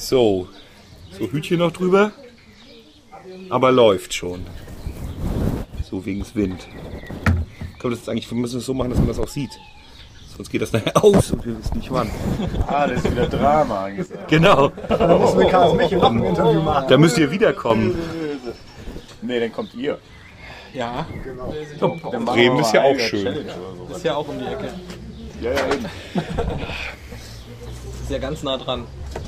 So Hütchen noch drüber, aber läuft schon. So wegen des Wind. Ich glaube, wir müssen es so machen, dass man das auch sieht. Sonst geht das nachher aus und wir wissen nicht wann. Das ist wieder Drama angesagt. Genau. Da müssen wir Karls Michi noch ein Interview machen. Da müsst ihr wiederkommen. Nee, dann kommt ihr. Ja, Bremen ist ja auch schön. ist ja auch um die Ecke. Ja, eben. Ist ja ganz nah dran.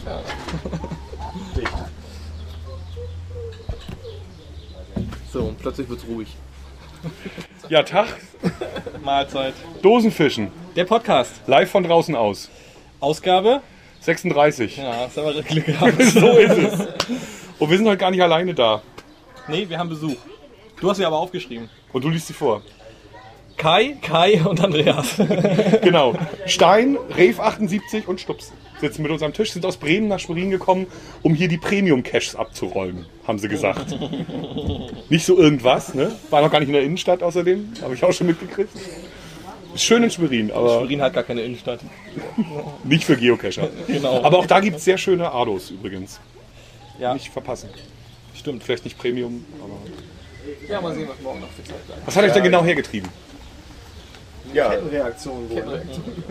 So, und plötzlich wird's ruhig. Ja, Tag. Mahlzeit. Dosenfischen. Der Podcast. Live von draußen aus. Ausgabe? 36. Ja, das haben wir Glück gehabt. So ist es. Und wir sind heute gar nicht alleine da. Nee, wir haben Besuch. Du hast sie aber aufgeschrieben. Und du liest sie vor. Kai und Andreas. Genau. Stein, Rave 78 und Stups sitzen mit uns am Tisch, sind aus Bremen nach Schwerin gekommen, um hier die Premium-Caches abzuräumen, haben sie gesagt. Nicht so irgendwas, ne? War noch gar nicht in der Innenstadt außerdem, habe ich auch schon mitgekriegt. Ist schön in Schwerin, aber Schwerin hat gar keine Innenstadt. nicht für Geocacher. Genau. Aber auch da gibt es sehr schöne Ados übrigens. Ja, Nicht verpassen. stimmt. Vielleicht nicht Premium, aber... Ja, mal sehen, was morgen noch für Zeit bleibt. Was hat euch denn genau hergetrieben? Ja, Kettenreaktion wohl.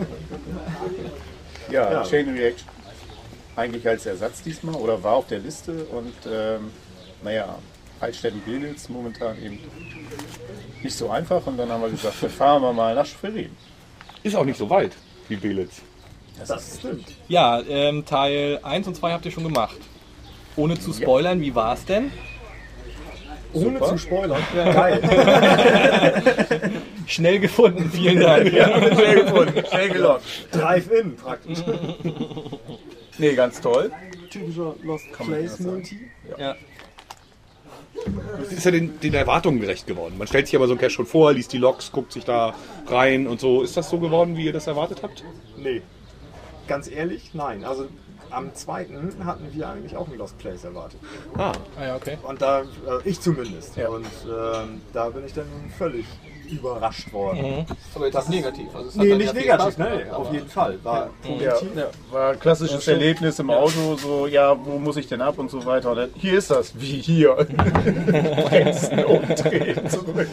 ja, Chain Reaction. Eigentlich als Ersatz diesmal oder war auf der Liste und Altstätten-Belitz momentan eben nicht so einfach und dann haben wir gesagt, wir fahren mal nach Schwerin. Ist auch nicht so weit wie Belitz. Das stimmt. Ja, Teil 1 und 2 habt ihr schon gemacht. Ohne zu spoilern, wie war's denn? Ohne Super. zu spoilern. Geil. Schnell gefunden, vielen Dank. Schnell gefunden, schnell gelockt. Drive-In praktisch. Nee, ganz toll. Typischer Lost Place Multi. Ja. Das ist ja den Erwartungen gerecht geworden. Man stellt sich aber so ein Cache schon vor, liest die Logs, guckt sich da rein und so. Ist das so geworden, wie ihr das erwartet habt? Nee. Ganz ehrlich, nein. Also am 2. hatten wir eigentlich auch einen Lost Place erwartet. Ah, Ah ja, okay. Und da, ich zumindest. Ja. Und da bin ich dann völlig überrascht worden. Aber jetzt negativ. Also es hat Nee, dann nicht ja viel negativ, Spaß gemacht, nein, aber- auf jeden Fall. War Ja, positiv. war ein klassisches Erlebnis im Auto, so, ja, wo muss ich denn ab und so weiter. Und dann, hier ist das, wie hier. Bremsen und drehen zurück.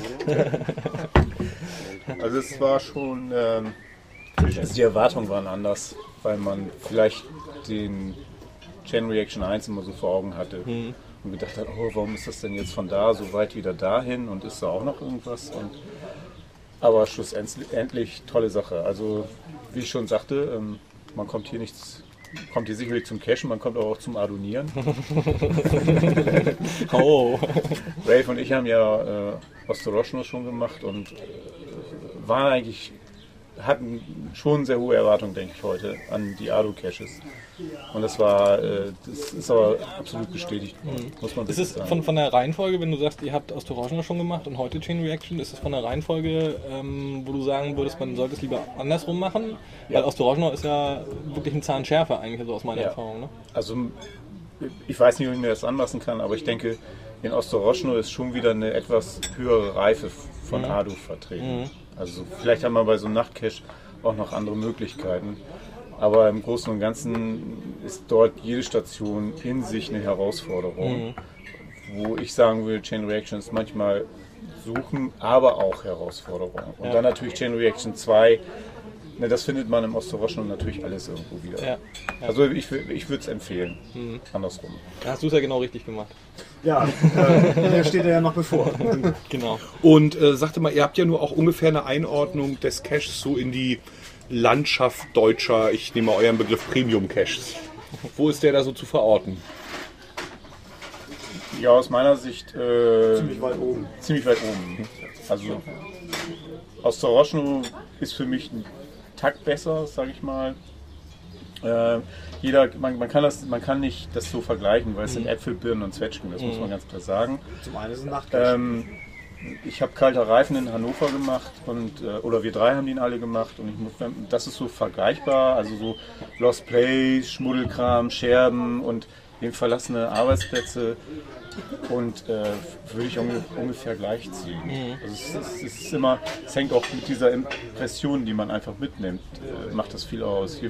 Also es war schon, also die Erwartungen waren anders, weil man vielleicht den Chain Reaction 1 immer so vor Augen hatte. Und gedacht hat, oh, warum ist das denn jetzt von da so weit wieder dahin und ist da auch noch irgendwas? Aber schlussendlich tolle Sache. Also wie ich schon sagte, man kommt hier sicherlich zum Cachen, man kommt aber auch zum Adonieren. Oh. Ralph und ich haben ja Ostoroschno schon gemacht und hatten schon sehr hohe Erwartungen, denke ich, heute an die Ado-Caches. Und das ist aber absolut bestätigt worden, muss man Ist wirklich es sagen. von der Reihenfolge, wenn du sagst, ihr habt Ostoroschno schon gemacht und heute Chain Reaction, ist es von der Reihenfolge, wo du sagen würdest, man sollte es lieber andersrum machen? Ja. Weil Ostoroschno ist ja wirklich ein Zahn schärfer eigentlich, so aus meiner Ja. Erfahrung. Ne? Also ich weiß nicht, ob ich mir das anlassen kann, aber ich denke, in Ostoroschno ist schon wieder eine etwas höhere Reife von Ado vertreten. Also vielleicht haben wir bei so einem Nachtcache auch noch andere Möglichkeiten. Aber im Großen und Ganzen ist dort jede Station in sich eine Herausforderung. Wo ich sagen würde, Chain Reaction ist manchmal suchen, aber auch Herausforderung. Und dann natürlich Chain Reaction 2, das findet man im Ostoroschno natürlich alles irgendwo wieder. Ja. Also ich würde es empfehlen, andersrum. Da hast du es ja genau richtig gemacht. Ja, der steht ja noch bevor. Genau. und sagte mal, ihr habt ja nur auch ungefähr eine Einordnung des Caches so in die Landschaft deutscher, ich nehme mal euren Begriff Premium-Caches. Wo ist der da so zu verorten? Ja, aus meiner Sicht Ziemlich weit oben. ziemlich weit oben. Also Ostoroschno ist für mich ein Tack besser, sage ich mal. Man kann nicht das so vergleichen, weil es sind Äpfel, Birnen und Zwetschgen, das muss man ganz klar sagen. Zum einen ist es ein Nachtcache. Ich habe kalter Reifen in Hannover gemacht oder wir drei haben den alle gemacht und das ist so vergleichbar, also so Lost Place, Schmuddelkram, Scherben und eben verlassene Arbeitsplätze und würde ich ungefähr gleichziehen. Also es hängt auch mit dieser Impression, die man einfach mitnimmt, macht das viel aus. Hier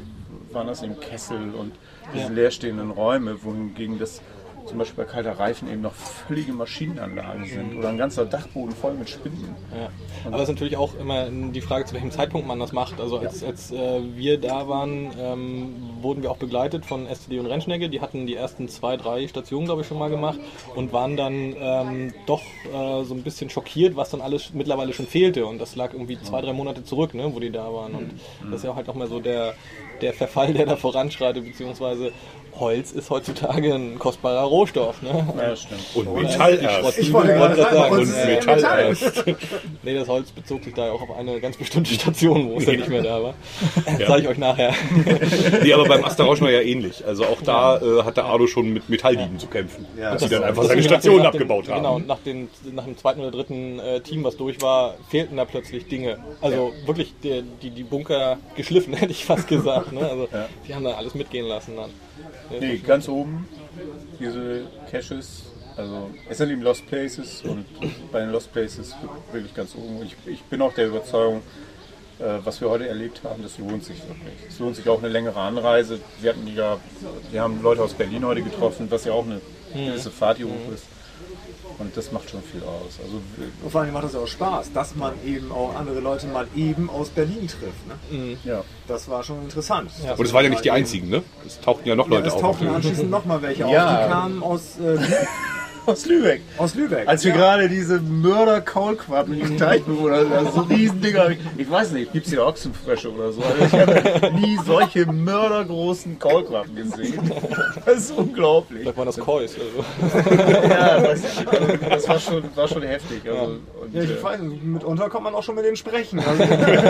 waren das eben Kessel und diese leerstehenden Räume, wohingegen das zum Beispiel bei kalter Reifen eben noch völlige Maschinenanlagen sind oder ein ganzer Dachboden voll mit Spinnen. Ja. Aber es ist natürlich auch immer die Frage, zu welchem Zeitpunkt man das macht. Also als wir da waren, wurden wir auch begleitet von STD und Rennschnecke. Die hatten die ersten 2, 3 Stationen, glaube ich, schon mal gemacht und waren dann doch so ein bisschen schockiert, was dann alles mittlerweile schon fehlte. Und das lag irgendwie 2, 3 Monate zurück, ne, wo die da waren. Und das ist ja halt nochmal so der Verfall, der da voranschreitet, beziehungsweise Holz ist heutzutage ein kostbarer Rohstoff. Ne? Ja, stimmt. Und Metall erst. Ich wollte gerade sagen, Und uns Metall erst. Nee, das Holz bezog sich da ja auch auf eine ganz bestimmte Station, wo es ja nicht mehr da war. Das sage ich euch nachher. Nee, aber beim Asterauschner ja ähnlich. Also auch da hat der Ardo schon mit Metalldieben zu kämpfen. Ja. Dass sie dann einfach Das seine ist Station nach dem- abgebaut haben. Genau, und nach dem zweiten oder dritten Team, was durch war, fehlten da plötzlich Dinge. Also wirklich die Bunker geschliffen, hätte ich fast gesagt. Ne? Also die haben da alles mitgehen lassen dann. Nee, ganz oben, diese Caches, also es sind eben Lost Places und bei den Lost Places wirklich ganz oben. Ich bin auch der Überzeugung, was wir heute erlebt haben, das lohnt sich wirklich. Es lohnt sich auch eine längere Anreise. Wir haben Leute aus Berlin heute getroffen, was ja auch eine gewisse Fahrt hier hoch ist. Und das macht schon viel aus. Also, Und vor allem macht es auch Spaß, dass man eben auch andere Leute mal eben aus Berlin trifft. Ne? ja. Das war schon interessant. Und es waren ja nicht die einzigen, ne? Es tauchten ja noch Leute Es auf. tauchten anschließend nochmal welche auf, Ja. die kamen aus Lübeck. Lübeck. Als wir gerade diese Mörder-Kaulquappen im Teich bewundert, also so Riesendinger, ich weiß nicht, gibt es hier Ochsenfrösche oder so, also ich habe nie solche mördergroßen Kaulquappen gesehen. Das ist unglaublich. Vielleicht waren das Kois. Also. Ja, das war schon heftig. Also, und, Ja, ich weiß, mitunter kommt man auch schon mit denen sprechen. Also,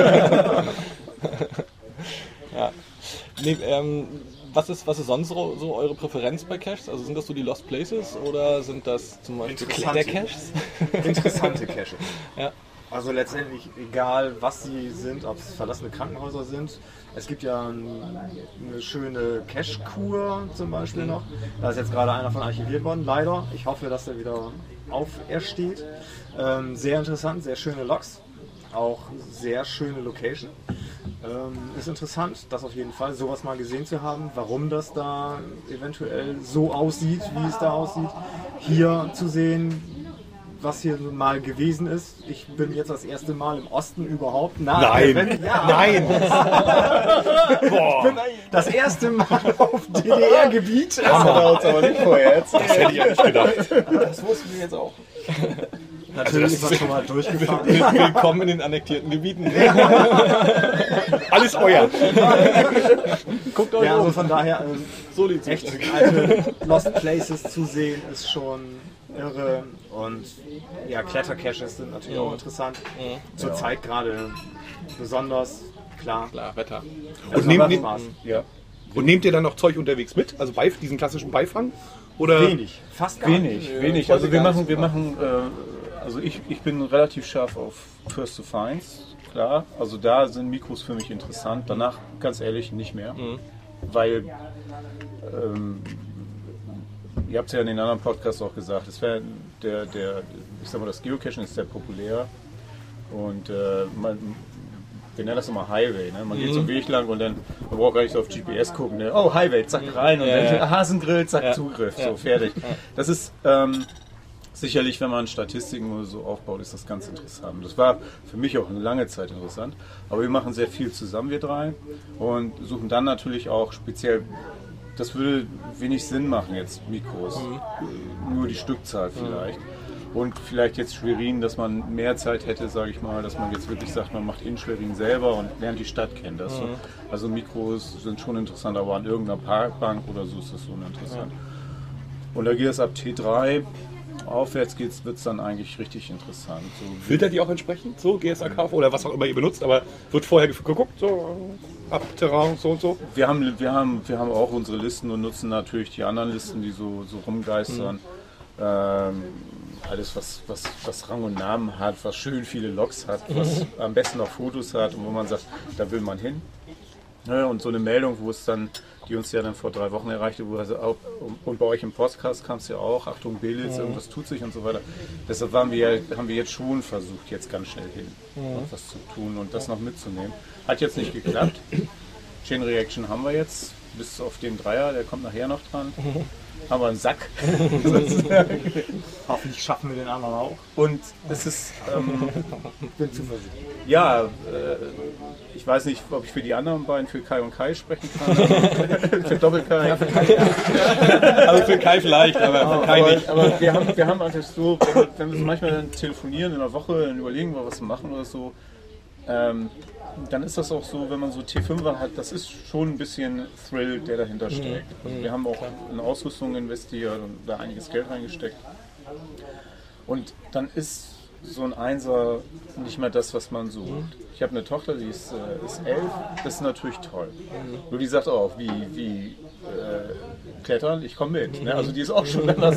Ja. Nee, was ist sonst so eure Präferenz bei Caches? Also sind das so die Lost Places oder sind das zum Beispiel Interessante. Klettercaches? interessante Caches. Ja. Also letztendlich egal, was sie sind, ob es verlassene Krankenhäuser sind. Es gibt ja eine schöne Cache-Kur zum Beispiel noch. Da ist jetzt gerade einer von archiviert worden, leider. Ich hoffe, dass der wieder aufersteht. Sehr interessant, sehr schöne Logs. Auch sehr schöne Location. Ist interessant, das auf jeden Fall, sowas mal gesehen zu haben, warum das da eventuell so aussieht, wie es da aussieht. Hier zu sehen, was hier mal gewesen ist. Ich bin jetzt das erste Mal im Osten überhaupt. Nein. Nein! Ich bin das erste Mal auf DDR-Gebiet. das hat er uns aber nicht vorher erzählt. Das hätte ich ja nicht gedacht. Das wussten wir jetzt auch. Natürlich ist das schon mal durchgefahren. Willkommen in den annektierten Gebieten. Alles euer. Guckt euch Ja, also um. von daher So die echt Zuschauer. alte Lost Places zu sehen, ist schon irre. Und ja, Klettercaches sind natürlich auch interessant. Zur Zeit gerade besonders, klar. Klar, Wetter. Und macht nehmt, Spaß. Ja. und nehmt ihr dann noch Zeug unterwegs mit? Also diesen klassischen Beifang? Oder? Wenig, fast gar nicht. Wenig. Also wir machen, also ich bin relativ scharf auf First to Finds, klar. Also da sind Mikros für mich interessant. Danach, ganz ehrlich, nicht mehr. Weil, ihr habt es ja in den anderen Podcasts auch gesagt, es wäre ich sag mal, das Geocachen ist sehr populär. Und wir nennen das immer Highway. Ne? Man geht so einen Weg lang und dann man braucht gar nicht so auf GPS gucken. Ne? Oh, Highway, zack, rein und dann Hasengrill, zack, Zugriff, so fertig. Das ist sicherlich, wenn man Statistiken oder so aufbaut, ist das ganz interessant. Das war für mich auch eine lange Zeit interessant. Aber wir machen sehr viel zusammen, wir drei, und suchen dann natürlich auch speziell. Das würde wenig Sinn machen jetzt, Mikros. Nur die Stückzahl vielleicht. Und vielleicht jetzt Schwerin, dass man mehr Zeit hätte, sage ich mal, dass man jetzt wirklich sagt, man macht in Schwerin selber und lernt die Stadt kennen. Das so. Also Mikros sind schon interessant, aber an irgendeiner Parkbank oder so ist das uninteressant. Und da geht es ab T3 aufwärts, wird es dann eigentlich richtig interessant. So, Filtert ihr auch entsprechend? So, GSAK oder was auch immer ihr benutzt, aber wird vorher geguckt, so ab Terrain, so und so? Wir haben auch unsere Listen und nutzen natürlich die anderen Listen, die so rumgeistern. Alles, was Rang und Namen hat, was schön viele Logs hat, was am besten auch Fotos hat und wo man sagt, da will man hin. Ja, und so eine Meldung, die uns ja dann vor 3 Wochen erreichte, und bei euch im Podcast kam es ja auch, Achtung Belitz, irgendwas tut sich und so weiter. Deshalb haben wir jetzt schon versucht, jetzt ganz schnell hin, was zu tun und das noch mitzunehmen. Hat jetzt nicht geklappt. Chain Reaction haben wir jetzt, bis auf den Dreier, der kommt nachher noch dran. Haben wir einen Sack. Hoffentlich schaffen wir den anderen auch. Und es ist, Bin zuversichtlich. ja, ich weiß nicht, ob ich für die anderen beiden, für Kai und Kai sprechen kann. Für Doppel-Kai. Also für Kai vielleicht, aber für Kai nicht. Aber wir haben einfach so, wenn wir manchmal dann telefonieren in der Woche, dann überlegen wir, was wir machen oder so, dann ist das auch so, wenn man so T5er hat, das ist schon ein bisschen Thrill, der dahinter steckt. Also wir haben auch in Ausrüstung investiert und da einiges Geld reingesteckt. Und dann ist so ein Einser nicht mehr das, was man sucht. Ich habe eine Tochter, die ist 11, das ist natürlich toll. Nur die sagt auch, wie klettern, ich komme mit. Ne? Also die ist auch schon anders.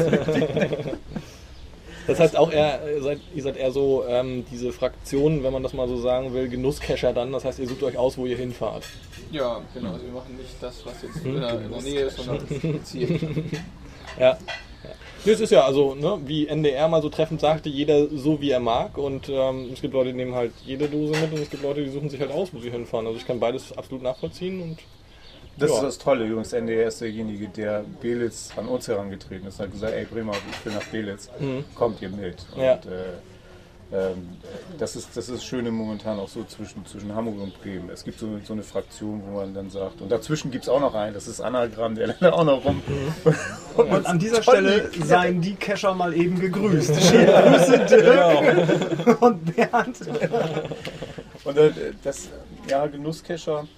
Das heißt auch ihr seid eher so diese Fraktion, wenn man das mal so sagen will, Genusscacher dann. Das heißt, ihr sucht euch aus, wo ihr hinfahrt. Ja, genau. Also wir machen nicht das, was jetzt in der Nähe ist, sondern das Ziel. Ja. Das ist ja also, ne, wie NDR mal so treffend sagte, jeder so wie er mag. Und es gibt Leute, die nehmen halt jede Dose mit und es gibt Leute, die suchen sich halt aus, wo sie hinfahren. Also ich kann beides absolut nachvollziehen. Und Das ja. ist das Tolle, übrigens. NDR ist derjenige, der Belitz an uns herangetreten ist. Er hat gesagt, ey Bremer, ich will nach Belitz, kommt ihr mit. Und, Ja. das ist das Schöne momentan auch so zwischen Hamburg und Bremen. Es gibt so eine Fraktion, wo man dann sagt, und dazwischen gibt es auch noch einen, das ist Anagramm, der dann auch noch rum. Und an dieser Stelle seien die Cacher mal eben gegrüßt. Schöne Grüße, Dirk und Bernd. Und Genusscacher,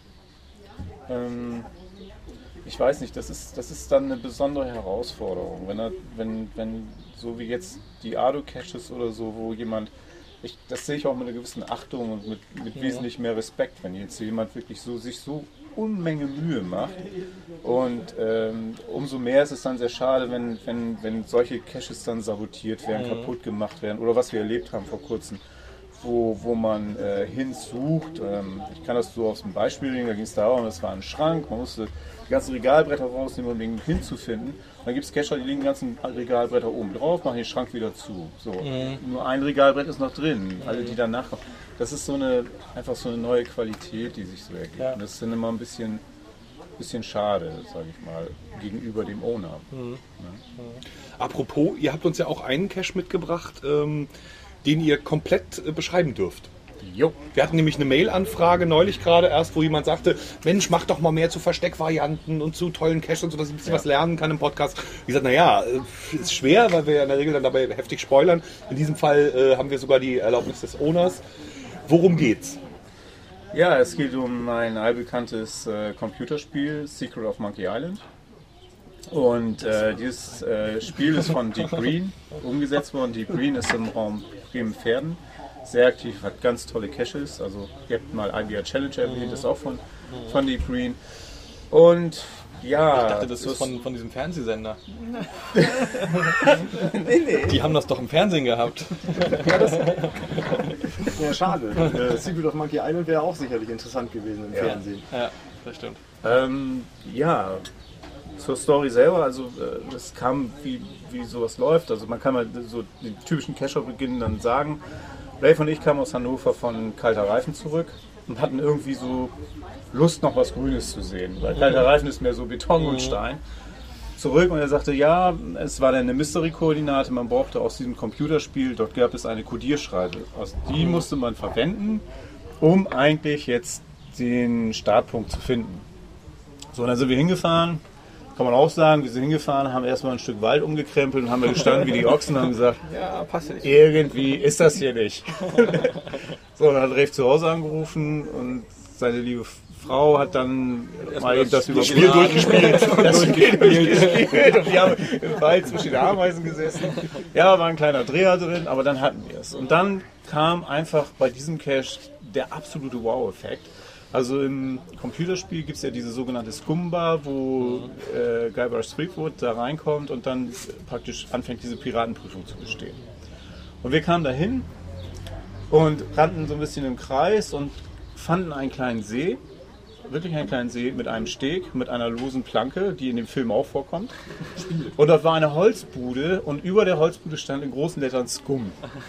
ich weiß nicht, das ist dann eine besondere Herausforderung. Wenn so wie jetzt die Ado-Caches oder so, wo jemand, das sehe ich auch mit einer gewissen Achtung und mit wesentlich mehr Respekt, wenn jetzt jemand wirklich sich so Unmenge Mühe macht. Und umso mehr ist es dann sehr schade, wenn solche Caches dann sabotiert werden, kaputt gemacht werden oder was wir erlebt haben vor kurzem, wo man hinsucht. Ich kann das so aus dem Beispiel nehmen, da ging es darum, es war ein Schrank, man musste die ganzen Regalbretter rausnehmen, um den hinzufinden. Und dann gibt es Cacher, die legen die ganzen Regalbretter oben drauf, machen den Schrank wieder zu. So. Nur ein Regalbrett ist noch drin, alle die danach kommen. Das ist einfach so eine neue Qualität, die sich so ergibt. Ja. Und das ist dann immer ein bisschen schade, sage ich mal, gegenüber dem Owner. Apropos, ihr habt uns ja auch einen Cache mitgebracht, den ihr komplett beschreiben dürft. Jo. Wir hatten nämlich eine Mail-Anfrage neulich gerade erst, wo jemand sagte, Mensch, mach doch mal mehr zu Versteckvarianten und zu tollen Caches und so, dass ich ein bisschen was lernen kann im Podcast. Wie gesagt, naja, ist schwer, weil wir ja in der Regel dann dabei heftig spoilern. In diesem Fall haben wir sogar die Erlaubnis des Owners. Worum geht's? Ja, es geht um ein allbekanntes Computerspiel, Secret of Monkey Island. Und dieses Spiel ist von Deep Green umgesetzt worden. Deep Green ist im Raum Bremen-Verden sehr aktiv, hat ganz tolle Caches. Also ihr habt mal IBR Challenge erwähnt, ist auch von Deep Green. Und ja... Ich dachte, das ist von diesem Fernsehsender. Nee. Die haben das doch im Fernsehen gehabt. Ja, schade. Secret of Monkey Island wäre auch sicherlich interessant gewesen im Fernsehen. Ja, das stimmt. Ja, zur Story selber, also das kam, wie sowas läuft. Also man kann mal so den typischen Cacher-Beginn dann sagen. Rafe und ich kamen aus Hannover von Kalter Reifen zurück und hatten irgendwie so Lust, noch was Grünes zu sehen. Weil Kalter Reifen ist mehr so Beton und Stein. Zurück und er sagte, ja, es war dann eine Mystery-Koordinate, man brauchte aus diesem Computerspiel, dort gab es eine Codierschreibe. Die musste man verwenden, um eigentlich jetzt den Startpunkt zu finden. So, und dann sind wir hingefahren. Kann man auch sagen, wir sind hingefahren, haben erstmal ein Stück Wald umgekrempelt und haben da gestanden wie die Ochsen und haben gesagt, Ja, passt nicht. irgendwie ist das hier nicht. So, dann hat Rafe zu Hause angerufen und seine liebe Frau hat dann mal eben das Spiel durchgespielt. Und wir haben im Wald zwischen den Ameisen gesessen. Ja, war ein kleiner Dreher drin, aber dann hatten wir es. Und dann kam einfach bei diesem Cache der absolute Wow-Effekt. Also im Computerspiel gibt es ja diese sogenannte Scumbar, wo Guybrush Threepwood da reinkommt und dann praktisch anfängt, diese Piratenprüfung zu bestehen. Und wir kamen dahin und rannten so ein bisschen im Kreis und fanden einen kleinen See wirklich einen kleinen See mit einem Steg, mit einer losen Planke, die in dem Film auch vorkommt. Und dort war eine Holzbude und über der Holzbude stand in großen Lettern Scum.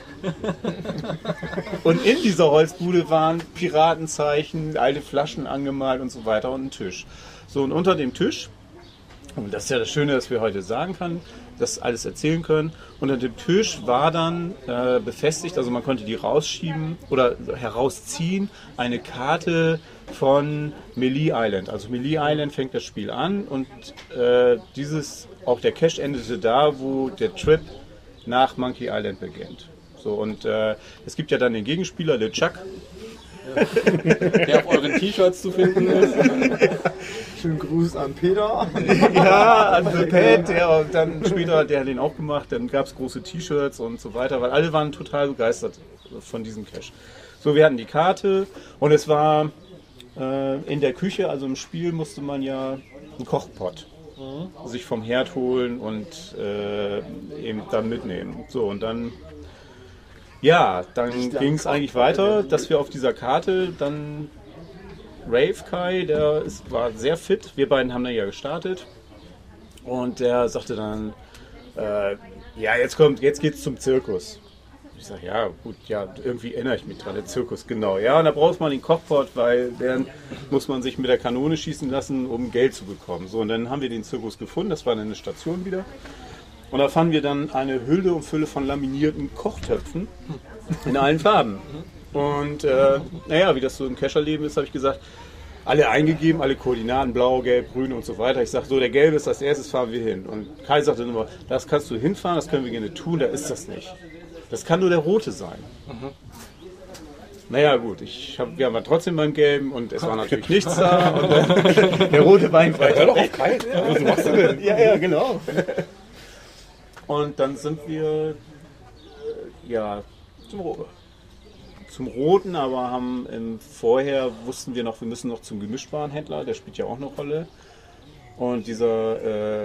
Und in dieser Holzbude waren Piratenzeichen, alte Flaschen angemalt und so weiter und ein Tisch. So, und unter dem Tisch, und das ist ja das Schöne, dass wir heute sagen können, das alles erzählen können. Unter dem Tisch war dann befestigt, also man konnte die rausschieben oder herausziehen, eine Karte von Melee Island. Also Melee Island fängt das Spiel an und auch der Cache endete da, wo der Trip nach Monkey Island beginnt. So, und es gibt ja dann den Gegenspieler, LeChuck. Der auf euren T-Shirts zu finden ist. Schönen Gruß an Peter. Ja, an The Pet, der dann später, der hat den auch gemacht, dann gab es große T-Shirts und so weiter, weil alle waren total begeistert von diesem Cache. So, wir hatten die Karte und es war in der Küche, also im Spiel musste man ja einen Kochpott sich vom Herd holen und eben dann mitnehmen. So, und dann ging es eigentlich weiter, dass wir auf dieser Karte dann Rave Kai, war sehr fit, wir beiden haben dann ja gestartet und der sagte dann, jetzt geht's zum Zirkus. Ich sage, ja gut, ja, irgendwie erinnere ich mich dran, der Zirkus, genau. Ja, und da braucht man den Kochpot, weil dann muss man sich mit der Kanone schießen lassen, um Geld zu bekommen. So, und dann haben wir den Zirkus gefunden, das war dann eine Station wieder. Und da fanden wir dann eine Hülle und Fülle von laminierten Kochtöpfen in allen Farben. Und wie das so im Cacherleben ist, habe ich gesagt, alle eingegeben, alle Koordinaten, blau, gelb, grün und so weiter. Ich sage so, der gelbe ist als erstes, fahren wir hin. Und Kai sagte immer, das kannst du hinfahren, das können wir gerne tun, da ist das nicht. Das kann nur der rote sein. Naja gut, wir waren trotzdem beim gelben und es war natürlich nichts da. Und der rote Wein weiter. Hör doch auf, Kai, was machst du denn? Ja, genau. Und dann sind wir zum Roten, aber vorher wussten wir noch, wir müssen noch zum Gemischtwarenhändler, der spielt ja auch eine Rolle. Und dieser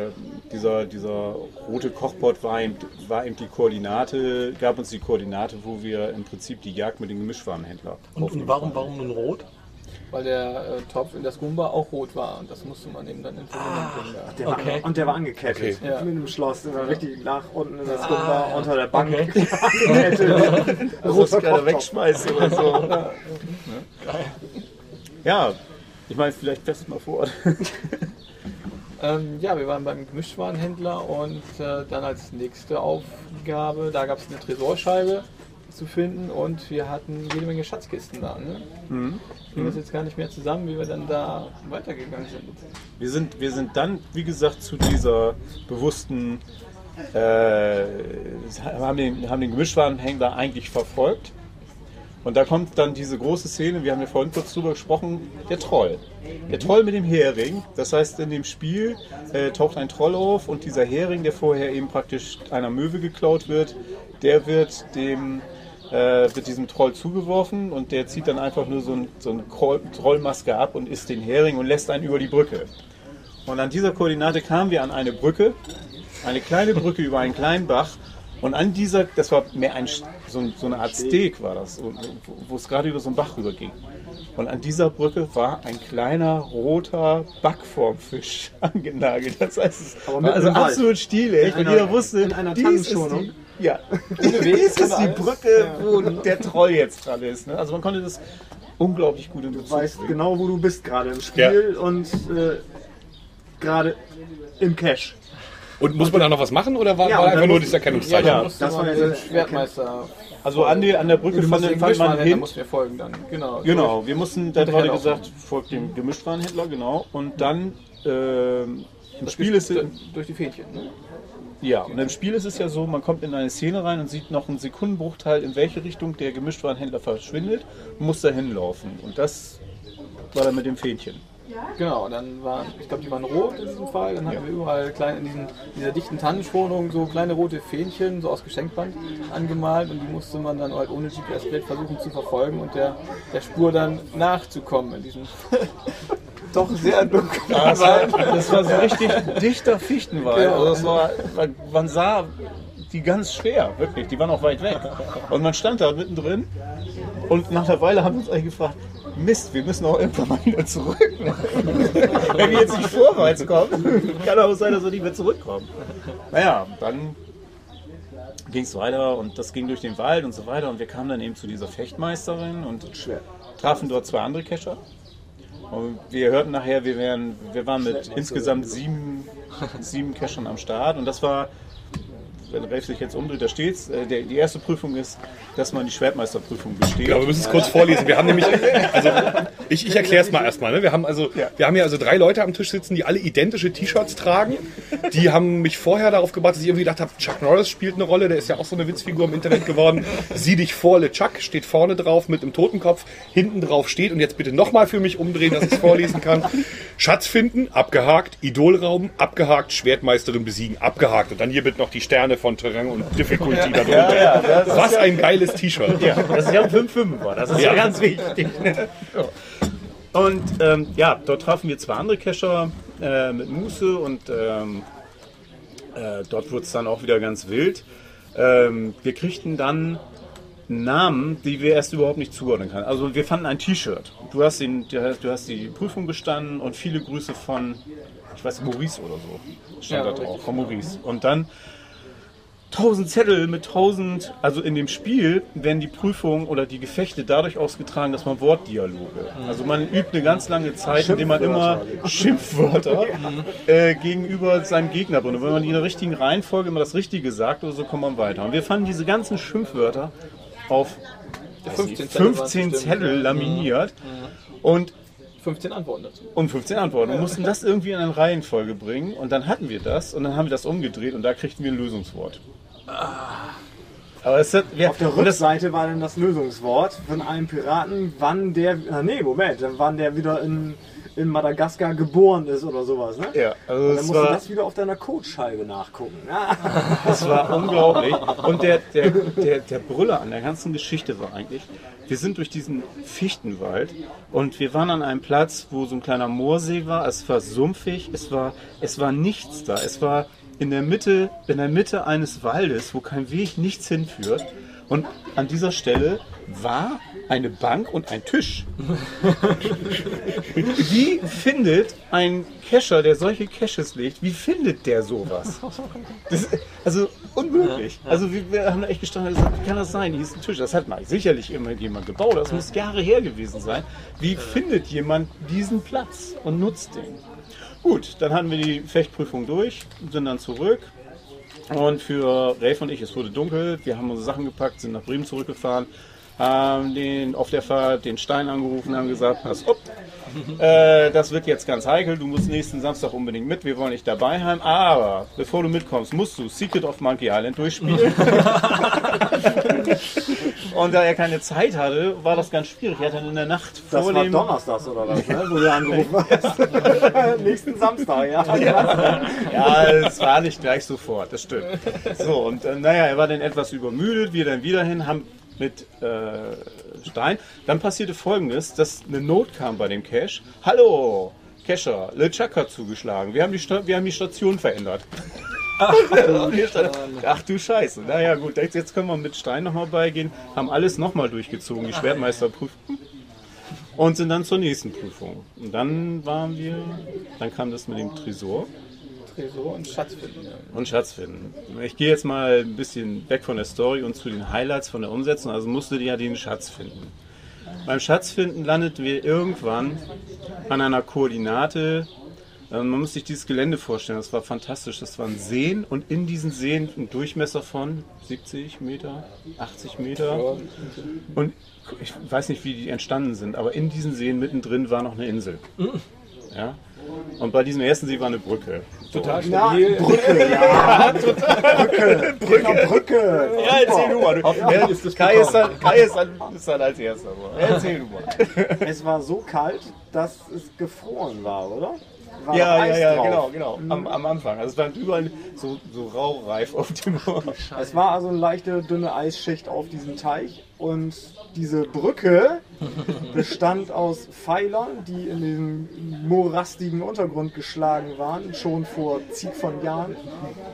rote Kochpot war eben die Koordinate, gab uns die Koordinate, wo wir im Prinzip die Jagd mit dem Gemischtwarenhändler Und warum nun rot? Weil der Topf in der Skumba auch rot war und das musste man eben dann in Verbindung bringen. Der war angekettet. Okay. Ja. Mit dem Schloss. Der war richtig nach unten in der Skumba unter der Bank angekettet. Also das gerade wegschmeißen oder so. Geil. Ja, ich meine, vielleicht fest mal vor. Wir waren beim Gemischtwarenhändler und dann als nächste Aufgabe, da gab es eine Tresorscheibe zu finden und wir hatten jede Menge Schatzkisten da. Ne? Ich kriege das jetzt gar nicht mehr zusammen, wie wir dann da weitergegangen sind. Wir sind dann, wie gesagt, zu dieser bewussten, haben den Gemischtwarenhändler eigentlich verfolgt. Und da kommt dann diese große Szene, wir haben ja vorhin kurz drüber gesprochen, der Troll. Der Troll mit dem Hering, das heißt in dem Spiel taucht ein Troll auf und dieser Hering, der vorher eben praktisch einer Möwe geklaut wird, der wird diesem Troll zugeworfen und der zieht dann einfach nur so eine Trollmaske ab und isst den Hering und lässt einen über die Brücke. Und an dieser Koordinate kamen wir an eine Brücke, eine kleine Brücke über einen kleinen Bach. Und an dieser, das war mehr so eine Art Steg war das, wo es gerade über so einen Bach rüber ging. Und an dieser Brücke war ein kleiner roter Backformfisch angenagelt. Das heißt, es war also absolut stilig. Und jeder wusste, in einer Tannenschonung. Dies ist die Brücke, wo der Troll jetzt dran ist. Ne? Also man konnte das unglaublich gut in Bezug bringen. Du weißt genau, wo du bist gerade im Spiel und gerade im Cache. Und muss man da noch was machen oder war einfach nur dieses Erkennungszeichen? Ja, das war der Schwertmeister. Also an der Brücke fand man hin. Mussten wir folgen dann. Genau, wir mussten, dann wurde gesagt, folgt dem Gemischtwarenhändler, genau. Und dann im Spiel ist es durch die Fähnchen. Ne? Ja, und im Spiel ist es ja so, man kommt in eine Szene rein und sieht noch einen Sekundenbruchteil, in welche Richtung der Gemischtwarenhändler verschwindet und muss da hinlaufen. Und das war dann mit dem Fähnchen. Genau, dann ich glaube, die waren rot in diesem Fall. Dann hatten wir überall in dieser dichten Tannenschonung so kleine rote Fähnchen, so aus Geschenkband angemalt und die musste man dann halt ohne GPS-Bild versuchen zu verfolgen und der Spur dann nachzukommen in diesem doch sehr dunklen Wald. Das war so richtig dichter Fichtenwald. Also man sah die ganz schwer, wirklich. Die waren auch weit weg. Und man stand da mittendrin und nach einer Weile haben wir uns eigentlich gefragt, Mist, wir müssen auch irgendwann mal wieder zurück. Wenn wir jetzt nicht vorwärts kommen, kann auch sein, dass wir nicht mehr zurückkommen. Naja, dann ging es weiter und das ging durch den Wald und so weiter und wir kamen dann eben zu dieser Fechtmeisterin und trafen dort 2 andere Kescher. Und wir hörten nachher, wir waren mit insgesamt 7 Keschern am Start und das war, wenn Ralf sich jetzt umdreht, da steht's. Die erste Prüfung ist, dass man die Schwertmeisterprüfung besteht. Ja, wir müssen es kurz vorlesen. Wir haben nämlich, also ich erkläre es mal erstmal. Ne? Wir haben hier also 3 Leute am Tisch sitzen, die alle identische T-Shirts tragen. Die haben mich vorher darauf gebracht, dass ich irgendwie gedacht habe, Chuck Norris spielt eine Rolle. Der ist ja auch so eine Witzfigur im Internet geworden. Sieh dich vor, LeChuck steht vorne drauf mit einem Totenkopf, hinten drauf steht und jetzt bitte nochmal für mich umdrehen, dass ich es vorlesen kann. Schatz finden, abgehakt. Idol rauben, abgehakt. Schwertmeisterin besiegen, abgehakt. Und dann hier bitte noch die Sterne von Terrain und Difficulty darunter. Was ein geiles T-Shirt. Ja, das ist ja ein 5-5er, das ist ja ganz wichtig. Und dort trafen wir 2 andere Kescher mit Muße und dort wurde es dann auch wieder ganz wild. Wir kriegten dann Namen, die wir erst überhaupt nicht zuordnen können. Also wir fanden ein T-Shirt. Du hast die Prüfung bestanden und viele Grüße von, ich weiß, Maurice oder so, stand da drauf, von Maurice. Und dann 1000 Zettel mit 1000, also in dem Spiel werden die Prüfungen oder die Gefechte dadurch ausgetragen, dass man Wortdialoge, also man übt eine ganz lange Zeit, indem man immer Schimpfwörter gegenüber seinem Gegner bringt. Und wenn man die in der richtigen Reihenfolge immer das Richtige sagt, oder so kommt man weiter. Und wir fanden diese ganzen Schimpfwörter auf 15 Zettel laminiert und 15 Antworten dazu. Und 15 Antworten. Und mussten das irgendwie in eine Reihenfolge bringen. Und dann hatten wir das. Und dann haben wir das umgedreht. Und da kriegten wir ein Lösungswort. Aber es hat, Auf der Rückseite war dann das Lösungswort von einem Piraten, wann der wieder in Madagaskar geboren ist oder sowas. Ne? Ja, also und dann musst du das wieder auf deiner Codescheibe nachgucken. Das war unglaublich. Und der Brüller an der ganzen Geschichte war eigentlich, wir sind durch diesen Fichtenwald und wir waren an einem Platz, wo so ein kleiner Moorsee war. Es war sumpfig, es war nichts da. Es war in der Mitte eines Waldes, wo kein Weg, nichts hinführt. Und an dieser Stelle war eine Bank und ein Tisch. Wie findet ein Kescher, der solche Caches legt, wie findet der sowas? Das ist, also unmöglich. Also wir haben da echt gestanden und gesagt, wie kann das sein? Hier ist ein Tisch. Das hat mal sicherlich immer jemand gebaut. Das muss Jahre her gewesen sein. Wie findet jemand diesen Platz und nutzt den? Gut, dann hatten wir die Fechtprüfung durch, sind dann zurück. Und für Ralf und ich, es wurde dunkel, wir haben unsere Sachen gepackt, sind nach Bremen zurückgefahren, haben auf der Fahrt den Stein angerufen, haben gesagt, pass auf, das wird jetzt ganz heikel, du musst nächsten Samstag unbedingt mit, wir wollen dich dabei haben, aber bevor du mitkommst, musst du Secret of Monkey Island durchspielen. Und da er keine Zeit hatte, war das ganz schwierig. Er hat dann in der Nacht das vor war dem... Donnerstags oder was, ne? Wo du angerufen hast. Nächsten Samstag, ja. Ja, es war nicht gleich sofort, das stimmt. So, und er war dann etwas übermüdet, wir dann wieder hin, haben mit Stein. Dann passierte Folgendes, dass eine Not kam bei dem Cache. Hallo, Cacher, LeChuck hat zugeschlagen. Wir haben die Station verändert. Ach du Scheiße. Naja gut, jetzt können wir mit Stein nochmal beigehen. Haben alles nochmal durchgezogen, die Schwertmeisterprüfung. Und sind dann zur nächsten Prüfung. Und dann kam das mit dem Tresor. Und Schatz finden. Und Schatz finden. Ich gehe jetzt mal ein bisschen weg von der Story und zu den Highlights von der Umsetzung. Also musstet ihr ja den Schatz finden. Beim Schatzfinden landeten wir irgendwann an einer Koordinate. Man muss sich dieses Gelände vorstellen, das war fantastisch. Das waren Seen und in diesen Seen ein Durchmesser von 70 Meter, 80 Meter. Und ich weiß nicht, wie die entstanden sind, aber in diesen Seen mittendrin war noch eine Insel. Ja? Und bei diesem ersten See war eine Brücke. Total stabil. Ja, Brücke, ja. Total. Brücke. Ja, erzähl du mal. Kai ist dann als erster. Erzähl du mal. Es war so kalt, dass es gefroren war, oder? War Ja, genau. Am Anfang. Also es war überall so raureif auf dem Moor. Es war also eine leichte, dünne Eisschicht auf diesem Teich und diese Brücke bestand aus Pfeilern, die in diesem morastigen Untergrund geschlagen waren, schon vor zig von Jahren,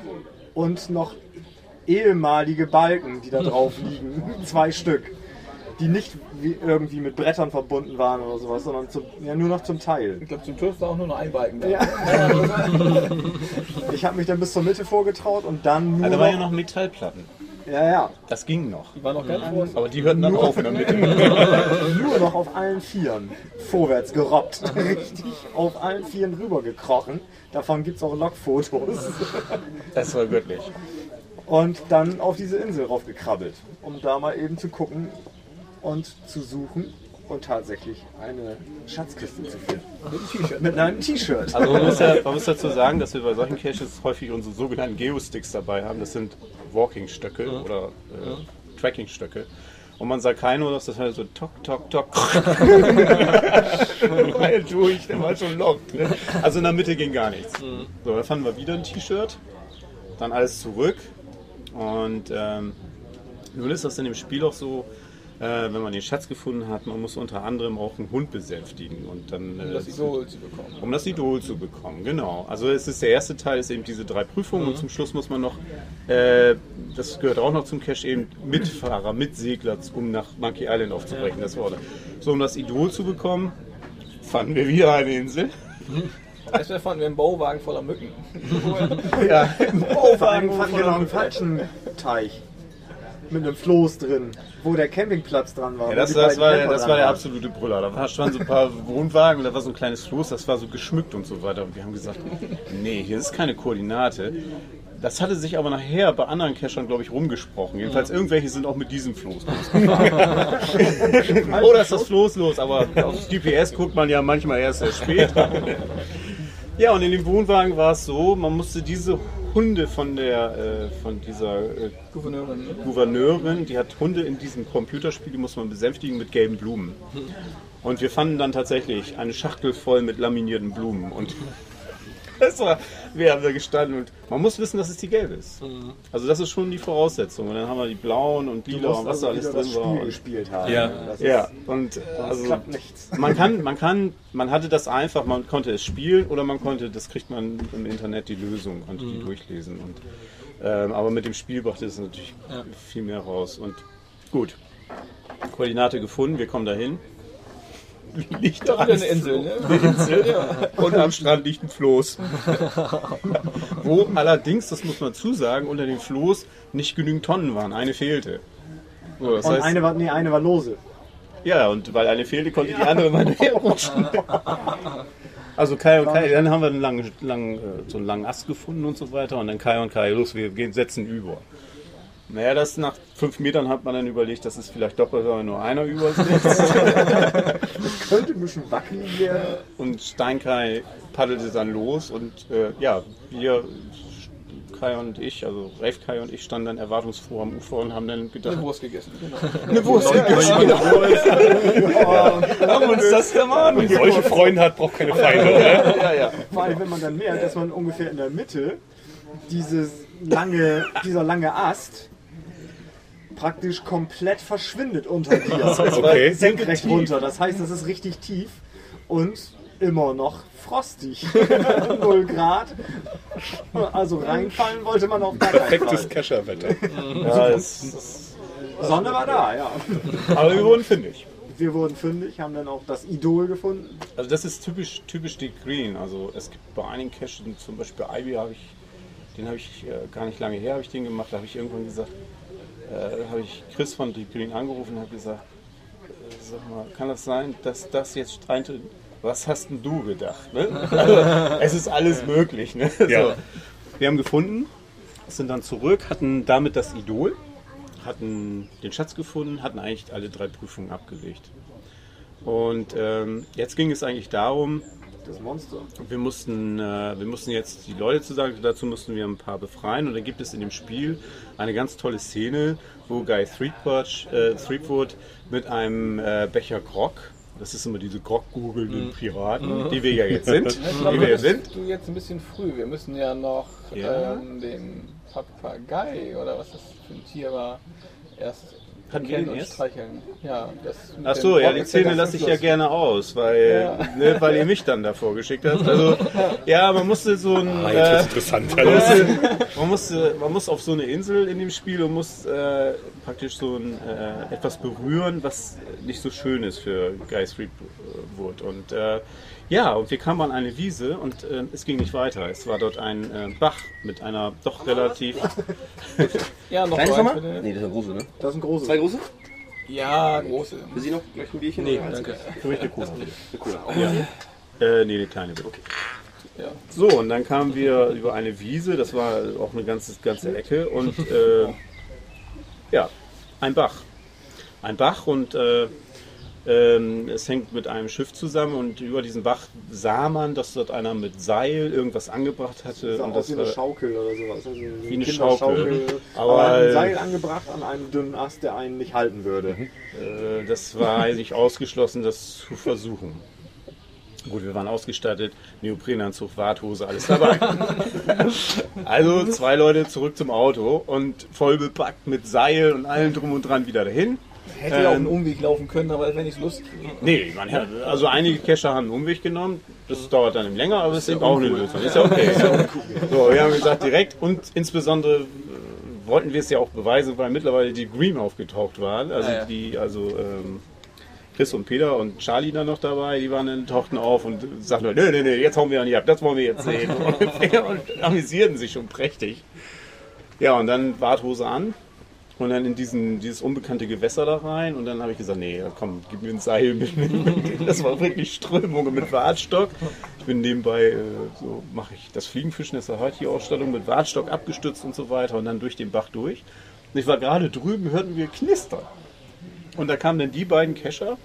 und noch ehemalige Balken, die da drauf liegen, 2 Stück. die nicht irgendwie mit Brettern verbunden waren oder sowas, sondern nur noch zum Teil. Ich glaube, zum Schluss war auch nur noch ein Balken da. Ja. Ich habe mich dann bis zur Mitte vorgetraut und dann nur Da waren ja noch Metallplatten. Ja. Das ging noch. Die waren noch ganz groß. Aber die hörten dann auf in der Mitte. Nur noch auf allen Vieren vorwärts gerobbt. Richtig auf allen Vieren rübergekrochen. Davon gibt es auch Logfotos. Das war göttlich. Und dann auf diese Insel raufgekrabbelt, um da mal eben zu gucken und zu suchen und tatsächlich eine Schatzkiste zu finden. Mit einem T-Shirt. Also man muss dazu sagen, dass wir bei solchen Caches häufig unsere sogenannten Geosticks dabei haben. Das sind Walking-Stöcke oder Tracking-Stöcke. Und man sagt keiner, dass das halt so tok, tok, tok. Weil durch, der war schon Loch drin. Also in der Mitte ging gar nichts. So, dann fanden wir wieder ein T-Shirt, dann alles zurück. Und nun ist das in dem Spiel auch so, wenn man den Schatz gefunden hat, man muss unter anderem auch einen Hund besänftigen. Und dann, Um das Idol zu bekommen. Um das Idol zu bekommen, genau. Also es ist der erste Teil, ist eben diese 3 Prüfungen und zum Schluss muss man noch, das gehört auch noch zum Cache, eben Mitfahrer, Mitsegler, um nach Monkey Island aufzubrechen. Das war so, um das Idol zu bekommen, fanden wir wieder eine Insel. Erstmal fanden wir einen Bauwagen voller Mücken. Ja, Fanden wir noch einen falschen Teich mit einem Floß drin, wo der Campingplatz dran war. ja, das war der absolute Brüller. Da standen so ein paar Wohnwagen und da war so ein kleines Floß, das war so geschmückt und so weiter. Und wir haben gesagt, nee, hier ist keine Koordinate. Das hatte sich aber nachher bei anderen Cachern, glaube ich, rumgesprochen. Jedenfalls irgendwelche sind auch mit diesem Floß losgefahren. Oder ist das Floß los? Aber aufs GPS guckt man ja manchmal erst sehr spät. Ja, und in dem Wohnwagen war es so, man musste diese Hunde von dieser Gouverneurin, die hat Hunde in diesem Computerspiel, die muss man besänftigen mit gelben Blumen. Und wir fanden dann tatsächlich eine Schachtel voll mit laminierten Blumen. Und wir haben da gestanden und man muss wissen, dass es die gelbe ist. Also das ist schon die Voraussetzung. Und dann haben wir die blauen und lila und was da alles drin war. Gespielt haben. Ja, und also klappt nichts. Man hatte das einfach, man konnte es spielen oder man konnte, das kriegt man im Internet die Lösung, konnte die durchlesen. Und, aber mit dem Spiel brachte es natürlich viel mehr raus. Und gut, Koordinate gefunden, wir kommen dahin. Liegt da eine Insel, ne? Eine Insel. Und am Strand liegt ein Floß. Wo allerdings, das muss man zusagen, unter dem Floß nicht genügend Tonnen waren. Eine fehlte. So, das Und heißt, eine war lose. ja, und weil eine fehlte, konnte die andere mal herrutschen. Also Kai und Kai, dann haben wir so einen langen Ast gefunden und so weiter. Und dann Kai und Kai, los, wir setzen über. Naja, das nach 5 Metern hat man dann überlegt, dass es vielleicht doch besser, wenn nur einer übersetzt. Das könnte ein bisschen wackelig werden. Und Steinkai paddelte dann los und wir, Kai und ich, also Ralf Kai und ich, standen dann erwartungsfroh am Ufer und haben dann gedacht, Eine Wurst gegessen. eine Wurst gegessen. Haben uns das gemacht. Wer solche Freunde hat, braucht keine Feinde, oder? Ja. Vor allem, wenn man dann merkt, dass man ungefähr in der Mitte dieser lange Ast praktisch komplett verschwindet unter dir. Okay. Senkrecht runter. Das heißt, es ist richtig tief und immer noch frostig. 0 Grad. Also reinfallen wollte man auf gar keinen Perfektes Fall. Kescherwetter. Ja, Sonne war da, ja. aber wir wurden fündig. Wir wurden fündig, haben dann auch das Idol gefunden. Also das ist typisch Deep Green. Also es gibt bei einigen Caches, zum Beispiel Ivy den habe ich gar nicht lange her, habe ich den gemacht, da habe ich irgendwann gesagt, habe ich Chris von Deep Green angerufen und habe gesagt, sag mal, kann das sein, dass das jetzt eintritt? Was hast denn du gedacht? Ne? Also, es ist alles möglich. Ne? Ja. So. Wir haben gefunden, sind dann zurück, hatten damit das Idol, hatten den Schatz gefunden, hatten eigentlich alle 3 Prüfungen abgelegt. Und jetzt ging es eigentlich darum, Das Monster. wir mussten jetzt die Leute zusammen, dazu mussten wir ein paar befreien und da gibt es in dem Spiel eine ganz tolle Szene, wo Guy Threepwood mit einem Becher Grog, das ist immer diese Grog-googelnden Piraten, die wir ja jetzt sind, Ich glaube, das bist du jetzt ein bisschen früh. Wir müssen ja noch den Papagei oder was das für ein Tier war, erst Hatten wir Kennen den und erst? streicheln. Ja, das mit Ach dem so, ja, Rock die ist der Szene ganz lasse ich zum ja Schluss. gerne aus, weil ihr mich dann davor geschickt habt. Also, ja, man musste so ein... Jetzt wird's interessant. Man muss auf so eine Insel in dem Spiel und muss praktisch so etwas berühren, was nicht so schön ist für Guy's Threepwood. Und und wir kamen an eine Wiese und es ging nicht weiter. Es war dort ein Bach mit einer doch relativ... Ja, noch Kleines eins, nochmal? bitte. Nee, das ist ein große, ne? Das ist ein großes. Zwei große? Ja, große. Für Sie noch? Vielleicht ein Bierchen? Nee, oder? danke. Für mich eine Cola. Eine Cola. Auch Ja. ja. Nee, eine kleine bitte. Ja. So, und dann kamen wir über eine Wiese, das war auch eine ganze Ecke und ein Bach. Ein Bach und es hängt mit einem Schiff zusammen und über diesen Bach sah man, dass dort einer mit Seil irgendwas angebracht hatte. Sah Und aus das wie eine war Schaukel oder sowas. Also Wie eine Kinderschaukel. Schaukel. Aber Aber- ein Seil angebracht an einem dünnen Ast, der einen nicht halten würde. das war eigentlich ausgeschlossen, das zu versuchen. Gut, wir waren ausgestattet, Neoprenanzug, Warthose, alles dabei. Also 2 Leute zurück zum Auto und voll bepackt mit Seil und allem drum und dran wieder dahin. Hätte ja auch einen Umweg laufen können, aber das wäre nicht so lustig. Nee, also einige Cacher haben einen Umweg genommen. Das dauert dann länger, aber es ist auch eine Lösung. Ist ja okay. So, wir haben gesagt direkt und insbesondere wollten wir es ja auch beweisen, weil mittlerweile die Green aufgetaucht waren. Also Chris und Peter und Charlie dann noch dabei, die tauchten auf und sagten, nee, jetzt hauen wir an die ab, das wollen wir jetzt sehen. Und amüsierten sich schon prächtig. Ja, und dann Warthose an. Und dann in dieses unbekannte Gewässer da rein. Und dann habe ich gesagt, nee, komm, gib mir ein Seil mit. Das war wirklich Strömungen mit Wartstock. Ich bin nebenbei, so mache ich das Fliegenfischen, das war heute die Ausstellung, mit Wartstock abgestützt und so weiter. Und dann durch den Bach durch. Und ich war gerade drüben, hörten wir knistern. Und da kamen dann die beiden Cacher,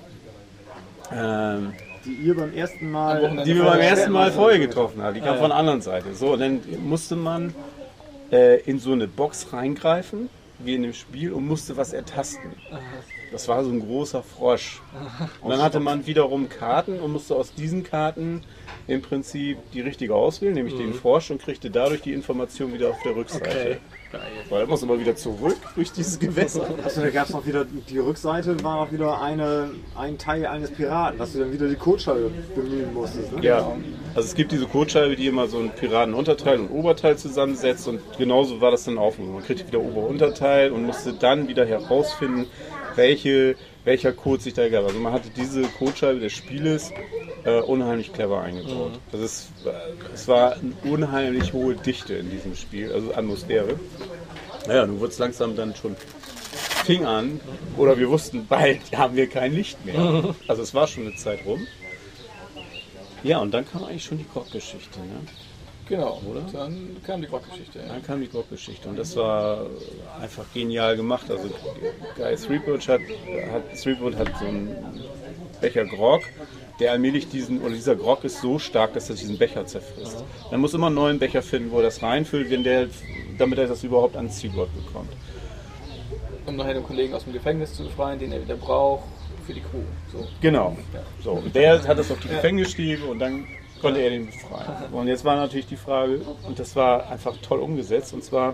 Die ihr beim ersten Mal... die wir beim ersten Mal vorher getroffen haben. Die kamen von der anderen Seite. So, und dann musste man in so eine Box reingreifen, wie in dem Spiel, und musste was ertasten. Das war so ein großer Frosch. Und dann hatte man wiederum Karten und musste aus diesen Karten im Prinzip die richtige auswählen, nämlich den Frosch, und kriegte dadurch die Information wieder auf der Rückseite. Weil er muss immer wieder zurück durch dieses Gewässer. Achso, da gab es noch wieder, die Rückseite war auch wieder ein Teil eines Piraten, dass du dann wieder die Codescheibe bemühen musstest. Ne? Ja, also es gibt diese Codescheibe, die immer so ein Piratenunterteil und Oberteil zusammensetzt, und genauso war das dann auch. Man kriegte wieder Ober- und Unterteil und musste dann wieder herausfinden, welcher Code sich da gab. Also man hatte diese Codescheibe des Spieles unheimlich clever eingebaut. Es war eine unheimlich hohe Dichte in diesem Spiel, also Atmosphäre. Naja, nun wurde es langsam dann schon, fing an, oder wir wussten, bald haben wir kein Licht mehr. Also es war schon eine Zeit rum. Ja, und dann kam eigentlich schon die Grog-Geschichte. Ne? Genau, oder? Dann kam die Rockgeschichte. Ja. Dann kam die Grog-Geschichte und das war einfach genial gemacht. Also Guy Threepwood hat so einen Becher Grog, der allmählich dieser Grog ist so stark, dass er diesen Becher zerfrisst. Man muss immer einen neuen Becher finden, wo er das reinfüllt, damit er das überhaupt ans Zielgott bekommt. Um nachher den Kollegen aus dem Gefängnis zu befreien, den er wieder braucht für die Crew. So. Genau. So, und der hat das auf die Gefängnisstiege und dann konnte er den befreien. Und jetzt war natürlich die Frage, und das war einfach toll umgesetzt, und zwar,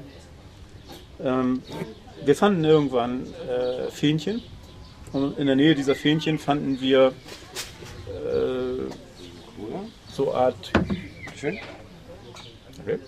wir fanden irgendwann Fähnchen, und in der Nähe dieser Fähnchen fanden wir so eine Art... Schön. Okay.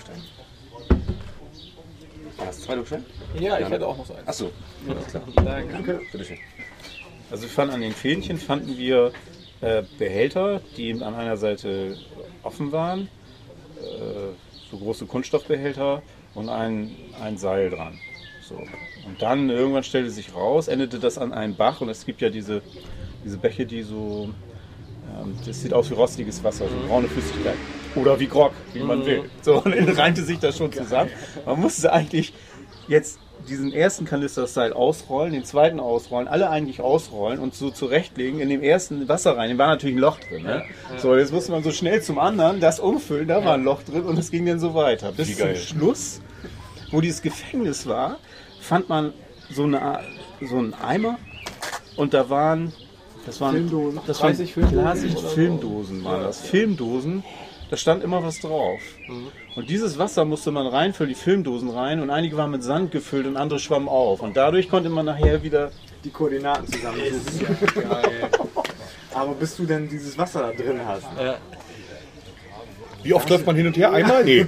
Hast du 2 Luftschein? Ja, ich hätte auch noch so eins. Achso. Danke. Bitteschön. Also an den Fähnchen fanden wir Behälter, die an einer Seite offen waren, so große Kunststoffbehälter und ein Seil dran. So. Und dann irgendwann stellte sich raus, endete das an einem Bach, und es gibt ja diese Bäche, die so, das sieht aus wie rostiges Wasser, so braune Flüssigkeit. Oder wie Grog, wie man will. So, und dann reimte sich das schon zusammen. Man musste eigentlich jetzt diesen ersten Kanisterseil ausrollen, den zweiten ausrollen, alle eigentlich ausrollen und so zurechtlegen, in dem ersten Wasser rein. Da war natürlich ein Loch drin. Ne? So, jetzt musste man so schnell zum anderen das umfüllen, da war ein Loch drin, und es ging dann so weiter. Bis zum Schluss, wo dieses Gefängnis war, fand man so einen Eimer, und das waren Filmdosen. 30 Filmdosen oder so. Filmdosen waren das. Filmdosen, da stand immer was drauf. Und dieses Wasser musste man reinfüllen, die Filmdosen rein, und einige waren mit Sand gefüllt und andere schwammen auf. Und dadurch konnte man nachher wieder Die Koordinaten zusammensuchen. Geil. Aber bis du denn dieses Wasser da drin hast, Ja. Wie oft läuft man hin und her? Einmal? Nee.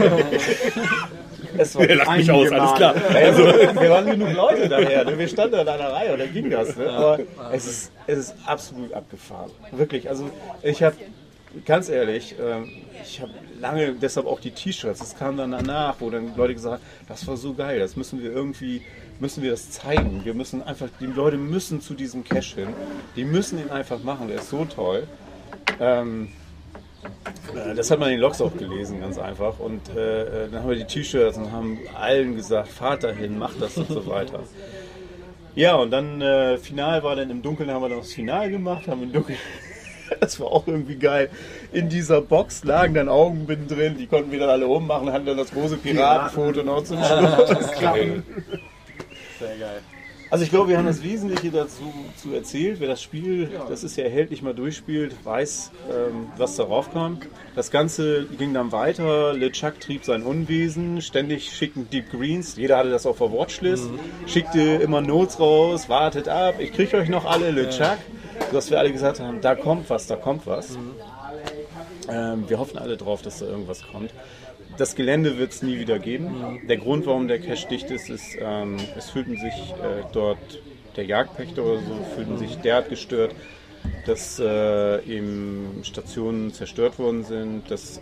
es war Der lacht mich aus, alles klar. Also, wir waren genug Leute daher, ne? Wir standen in einer Reihe und dann ging das. Ne? Aber es ist absolut abgefahren. Wirklich, also ich habe, ganz ehrlich, ich habe lange deshalb auch die T-Shirts, das kam dann danach, wo dann Leute gesagt haben, das war so geil, das müssen wir das zeigen. Wir müssen einfach, die Leute müssen zu diesem Cache hin, die müssen ihn einfach machen, der ist so toll. Das hat man in den Logs auch gelesen, ganz einfach. Und dann haben wir die T-Shirts und haben allen gesagt, fahrt dahin, macht das und so weiter. Ja, und dann Final war dann im Dunkeln, haben wir dann das Final gemacht, haben im Dunkeln, das war auch irgendwie geil. In dieser Box lagen dann Augenbinden drin, die konnten wir dann alle ummachen, hatten dann das große Piratenfoto noch zum Schluss. Geil. Sehr geil. Also ich glaube, wir haben das Wesentliche dazu erzählt. Wer das Spiel, das ist ja erhältlich, mal durchspielt, weiß, was darauf kam. Das Ganze ging dann weiter. LeChuck trieb sein Unwesen. Ständig schickten Deep Greens. Jeder hatte das auf der Watchlist. Schickte immer Notes raus. Wartet ab. Ich kriege euch noch alle, LeChuck. Sodass wir alle gesagt haben, da kommt was, da kommt was. Wir hoffen alle drauf, dass da irgendwas kommt. Das Gelände wird es nie wieder geben. Der Grund, warum der Cache dicht ist, ist, es fühlten sich dort der Jagdpächter oder so, fühlten sich derart gestört, dass eben Stationen zerstört worden sind, dass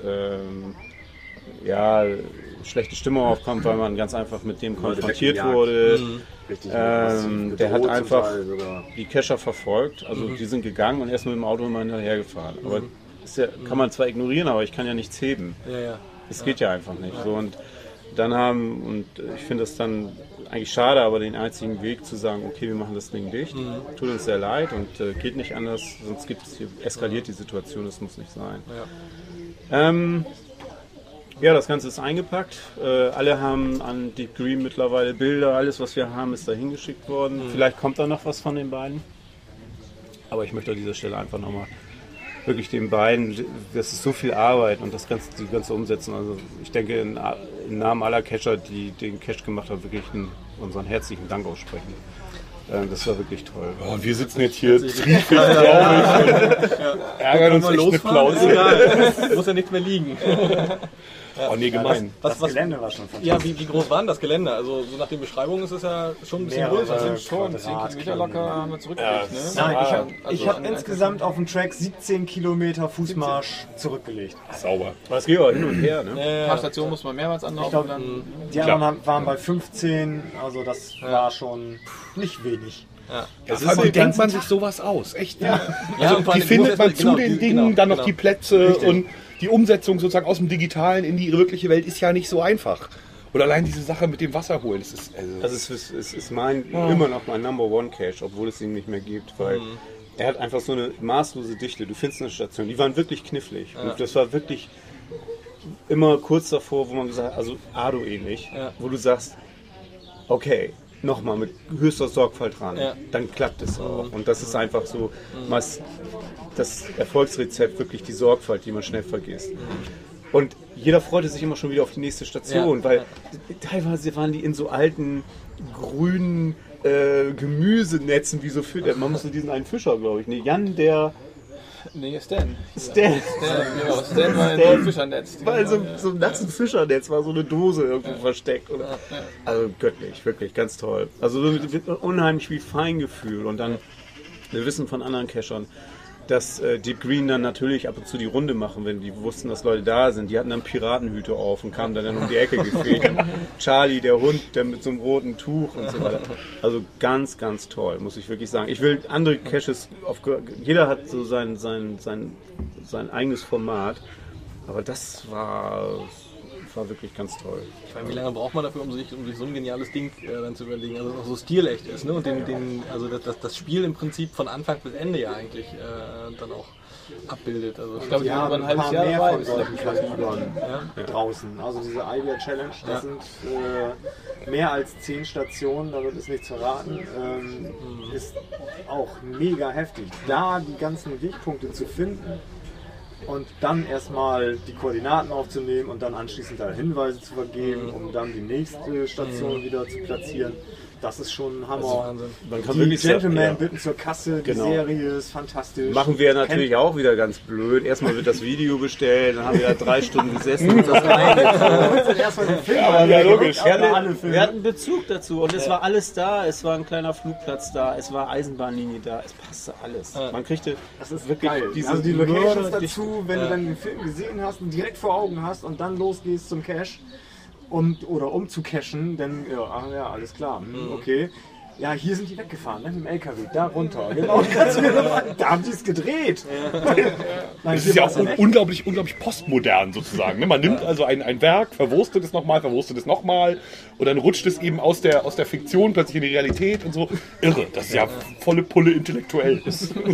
schlechte Stimmung aufkam, weil man ganz einfach mit dem konfrontiert wurde. Der hat einfach die Cacher verfolgt, also die sind gegangen und erst mit dem Auto immer hinterher gefahren. Aber das kann man zwar ignorieren, aber ich kann ja nichts heben. Ja. Es geht ja einfach nicht. So, und dann ich finde das dann eigentlich schade, aber den einzigen Weg zu sagen, okay, wir machen das Ding dicht, tut uns sehr leid und geht nicht anders, sonst eskaliert die Situation, das muss nicht sein. Ja, das Ganze ist eingepackt. Alle haben an Deep Green mittlerweile Bilder, alles was wir haben ist da hingeschickt worden. Vielleicht kommt da noch was von den beiden. Aber ich möchte an dieser Stelle einfach nochmal wirklich den beiden, das ist so viel Arbeit und die ganze Umsetzung. Also ich denke, im Namen aller Cacher, die den Cache gemacht haben, wirklich unseren herzlichen Dank aussprechen. Das war wirklich toll. Oh, und wir sitzen jetzt hier triefig, glaube ich, ärgern uns echt mit Klaus. Egal, muss ja nichts mehr liegen. Oh nee, gemein. das Gelände war schon fantastisch. Ja, wie groß war denn das Gelände? Also so nach den Beschreibungen ist es ja schon ein bisschen größer. Das sind schon 10 Kilometer locker haben wir zurückgelegt. Ne? Nein, ich hab Also insgesamt auf dem Track 17 Kilometer Fußmarsch zurückgelegt. Sauber. Aber es geht auch hin und her. Ne? ein paar Stationen muss man mehrmals anlaufen. Ich glaube, Dann die anderen waren bei 15, also das war schon nicht wenig. Das ist, wie denkt man sich sowas aus? Echt? Ja. Ja, und vor Wie allem, findet man zu genau, den Dingen dann noch die Plätze und die Umsetzung sozusagen aus dem Digitalen in die wirkliche Welt ist ja nicht so einfach. Und allein diese Sache mit dem Wasser holen, das ist... Also es ist immer noch mein Number One Cache, obwohl es ihn nicht mehr gibt, weil er hat einfach so eine maßlose Dichte. Du findest eine Station, die waren wirklich knifflig. Und das war wirklich immer kurz davor, wo man gesagt hat, also Ado ähnlich, wo du sagst, okay, nochmal mit höchster Sorgfalt ran, dann klappt es auch. Und das ist einfach so meist das Erfolgsrezept, wirklich die Sorgfalt, die man schnell vergisst. Und jeder freute sich immer schon wieder auf die nächste Station, weil teilweise waren die in so alten, grünen Gemüsenetzen, wie so Fischer. Man musste diesen einen Fischer, glaube ich, Jan, der... nee, Stan. Stan War in so einem Fischernetz. Weil so ein nassen Fischernetz war so eine Dose irgendwo versteckt. Oder? Also göttlich, wirklich, ganz toll. Also mit unheimlich viel Feingefühl. Und dann, wir wissen von anderen Cachern, dass Deep Green dann natürlich ab und zu die Runde machen, wenn die wussten, dass Leute da sind. Die hatten dann Piratenhüte auf und kamen dann um die Ecke gefegt. Charlie, der Hund, der mit so einem roten Tuch und so weiter. Also ganz, ganz toll, muss ich wirklich sagen. Ich will andere Caches, jeder hat so sein eigenes Format, aber das war wirklich ganz toll. Ich meine, wie lange braucht man dafür, um sich so ein geniales Ding dann zu überlegen, also auch so stilecht ist, ne? Und also das Spiel im Prinzip von Anfang bis Ende ja eigentlich dann auch abbildet. Also ich glaube, Ja, über ein ein halbes paar Jahr mehr dabei von ist solchen Kalibern draußen. Also diese IBIA Challenge, das sind mehr als 10 Stationen, da wird es nichts verraten, ist auch mega heftig. Da die ganzen Wegpunkte zu finden, und dann erstmal die Koordinaten aufzunehmen und dann anschließend da Hinweise zu vergeben, um dann die nächste Station wieder zu platzieren. Das ist schon ein Hammer. Man kann Die wirklich Gentlemen bitten zur Kasse, die Genau. Serie ist fantastisch. Machen wir natürlich auch wieder ganz blöd. Erstmal wird das Video bestellt, dann haben wir da 3 Stunden gesessen und das Erstmal den Film aber ja, logisch. Wir hatten Bezug dazu und es war alles da. Es war ein kleiner Flugplatz da, es war Eisenbahnlinie da, es passte alles. Man kriegte Das ist wirklich geil. diese Also die Locations Mörder- dazu, wenn du dann den Film gesehen hast und direkt vor Augen hast und dann losgehst zum Cache oder um zu cachen, dann ja, alles klar, okay. Ja, hier sind die weggefahren, ne, mit dem LKW, da runter. Genau, da haben die es gedreht. Nein, Das hier ist ja war's auch echt. unglaublich postmodern sozusagen. Ne? Man nimmt also ein Werk, verwurstet es nochmal und dann rutscht es eben aus der Fiktion plötzlich in die Realität und so. Irre, das ist ja volle Pulle intellektuell.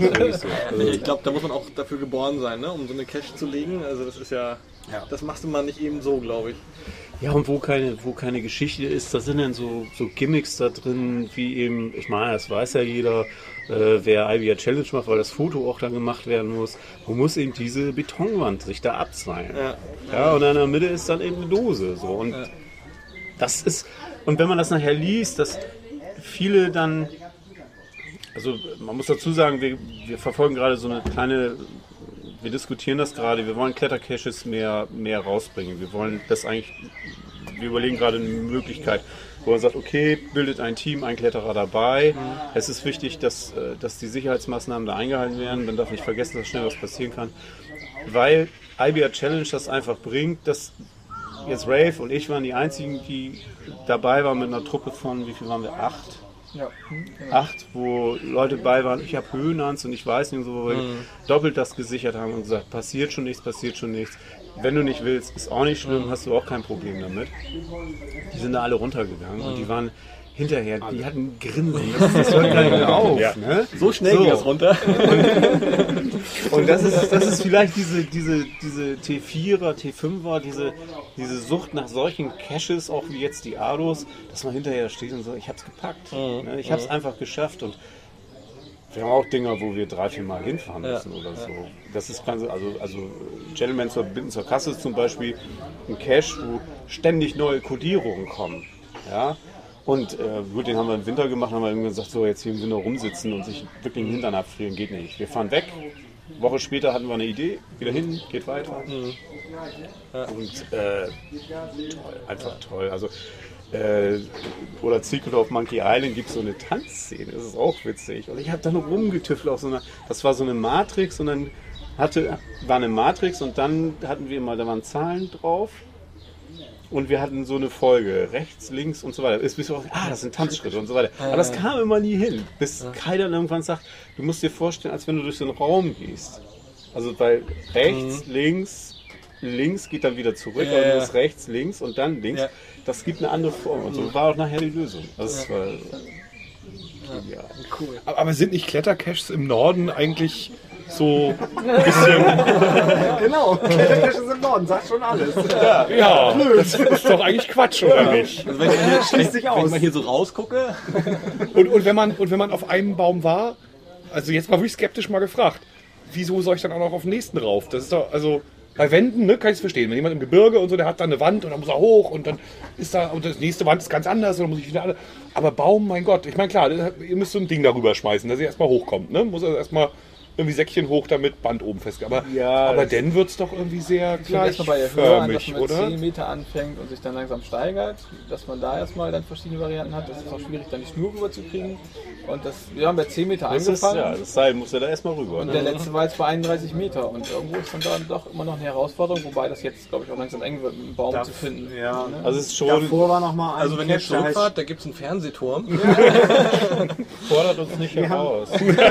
Ich glaube, da muss man auch dafür geboren sein, ne? Um so eine Cache zu legen. Also das ist ja, das machst du mal nicht eben so, glaube ich. Ja, und wo keine Geschichte ist, da sind dann so Gimmicks da drin, wie eben, ich meine, das weiß ja jeder, wer IBA Challenge macht, weil das Foto auch dann gemacht werden muss. Man muss eben diese Betonwand sich da abseilen. Ja, und in der Mitte ist dann eben eine Dose. So. Und das ist, und wenn man das nachher liest, dass viele dann, also man muss dazu sagen, wir verfolgen gerade so eine kleine, wir diskutieren das gerade, wir wollen Klettercaches mehr rausbringen. Wir wollen das eigentlich, wir überlegen gerade eine Möglichkeit, wo man sagt, okay, bildet ein Team, ein Kletterer dabei. Es ist wichtig, dass die Sicherheitsmaßnahmen da eingehalten werden. Man darf nicht vergessen, dass schnell was passieren kann. Weil IBA Challenge das einfach bringt, dass jetzt Rave und ich waren die einzigen, die dabei waren mit einer Truppe von, wie viel waren wir? 8? Ja. 8, wo Leute bei waren, ich habe Höhenangst und ich weiß nicht, so, wo wir doppelt das gesichert haben und gesagt, passiert schon nichts. Wenn du nicht willst, ist auch nicht schlimm, hast du auch kein Problem damit. Die sind da alle runtergegangen und die waren hinterher, die hatten Grinsen, das hört gar nicht mehr auf. Ja. Ne? So schnell ging das runter. Und das ist vielleicht diese T4er, T5er, diese Sucht nach solchen Caches, auch wie jetzt die Ados, dass man hinterher steht und so, ich hab's gepackt. Ne? Ich hab's einfach geschafft. Und wir haben auch Dinger, wo wir 3-4 Mal hinfahren müssen oder so. Das ist ganz, also Gentlemen zur Kasse ist zum Beispiel ein Cache, wo ständig neue Codierungen kommen. Ja? Und gut, den haben wir im Winter gemacht, haben wir irgendwie gesagt, so jetzt hier im Winter rumsitzen und sich wirklich den Hintern abfrieren, geht nicht. Wir fahren weg. Eine Woche später hatten wir eine Idee, wieder hin, geht weiter. Und toll, einfach toll. Also, oder Secret of Monkey Island gibt es so eine Tanzszene, das ist auch witzig. Und ich habe da noch rumgetüffelt auf so einer, das war so eine Matrix und dann war eine Matrix und dann hatten wir mal, da waren Zahlen drauf. Und wir hatten so eine Folge, rechts, links und so weiter. Ist bis das sind Tanzschritte und so weiter. Aber das kam immer nie hin, bis Kai dann irgendwann sagt, du musst dir vorstellen, als wenn du durch so einen Raum gehst. Also weil rechts, links geht dann wieder zurück, aber du musst rechts, links und dann links. Ja. Das gibt eine andere Form. Und so war auch nachher die Lösung. Das war, cool. Aber sind nicht Klettercaches im Norden eigentlich so ein bisschen... Genau, Klettercaches im Norden, sagt schon alles. Ja, das ist doch eigentlich Quatsch, oder nicht? Also wenn Schließt sich ich aus. mal hier so rausgucke, Und wenn man auf einem Baum war, also jetzt mal wirklich skeptisch mal gefragt, wieso soll ich dann auch noch auf den nächsten rauf? Das ist doch, also bei Wänden, ne, kann ich es verstehen. Wenn jemand im Gebirge und so, der hat da eine Wand und dann muss er hoch und dann ist da, und das nächste Wand ist ganz anders und dann muss ich wieder alle. Aber Baum, mein Gott, ich meine klar, ihr müsst so ein Ding darüber schmeißen, dass ihr erstmal hochkommt, ne? Muss also erstmal irgendwie Säckchen hoch, damit Band oben fest. Aber dann wird es doch irgendwie sehr Erstmal bei der Höhe an, dass gleichförmig, man mit oder? 10 Meter anfängt und sich dann langsam steigert, dass man da erstmal dann verschiedene Varianten hat. Das ist auch schwierig, dann die Schnur rüberzukriegen. Und wir haben bei 10 Meter angefangen. das Seil muss ja da erstmal rüber. Und der letzte war jetzt bei 31 Meter. Und irgendwo ist dann doch immer noch eine Herausforderung, wobei das jetzt, glaube ich, auch langsam eng wird, einen Baum zu finden. Ja, Also es ist schon, davor war noch mal ein also wenn ihr Cache, der Sturm heißt- fahrt, da gibt es einen Fernsehturm. fordert uns nicht heraus.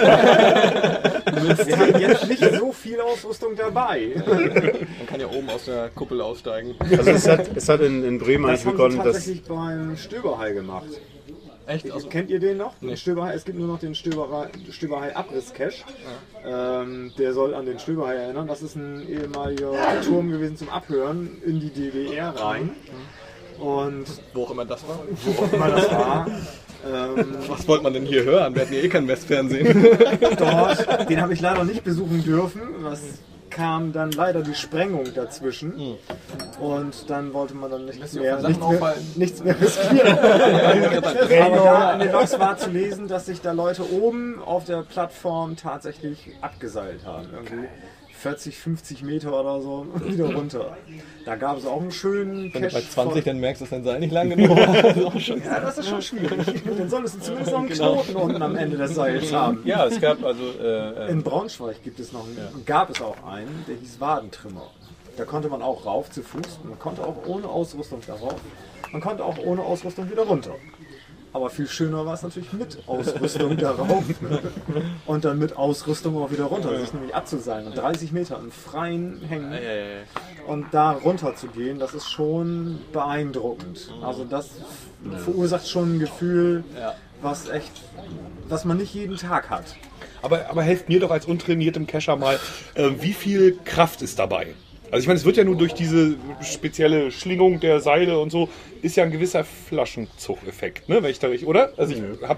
Wir haben jetzt nicht so viel Ausrüstung dabei. Man kann ja oben aus der Kuppel aussteigen. Also es hat in Bremen Das eigentlich haben sie begonnen, dass tatsächlich beim Stöberhai gemacht. Echt? Also, Kennt ihr den noch? Den Stöberhai? Es gibt nur noch den Stöberhai Abriss-Cache. Der soll an den Stöberhai erinnern. Das ist ein ehemaliger Turm gewesen zum Abhören in die DDR rein. Und wo auch immer das war. wo auch immer das war, Was wollte man denn hier hören? Wir hatten ja eh kein Westfernsehen. dort, den habe ich leider nicht besuchen dürfen, was kam dann leider die Sprengung dazwischen und dann wollte man dann nichts mehr riskieren. Aber da an den Loks war zu lesen, dass sich da Leute oben auf der Plattform tatsächlich abgeseilt haben. Irgendwie 40, 50 Meter oder so wieder runter. Da gab es auch einen schönen Wenn du Cache. bei 20 dann merkst, dass dein Seil nicht lang genug ist. Ja, das ist schon schwierig. Dann solltest du zumindest noch einen Knoten unten am Ende des Seils haben. Ja, es gab also. In Braunschweig gibt es noch gab es auch einen, der hieß Wadentrimmer. Da konnte man auch rauf zu Fuß. Man konnte auch ohne Ausrüstung darauf. Man konnte auch ohne Ausrüstung wieder runter. Aber viel schöner war es natürlich mit Ausrüstung darauf und dann mit Ausrüstung auch wieder runter, sich nämlich abzuseilen und 30 Meter im Freien hängen und da runter zu gehen, das ist schon beeindruckend. Also das verursacht schon ein Gefühl, was man nicht jeden Tag hat. Aber helft mir doch als untrainiertem Cacher mal, wie viel Kraft ist dabei? Also ich meine, es wird ja nur durch diese spezielle Schlingung der Seile und so, ist ja ein gewisser Flaschenzug-Effekt, ne? Wenn ich da richtig, oder? Also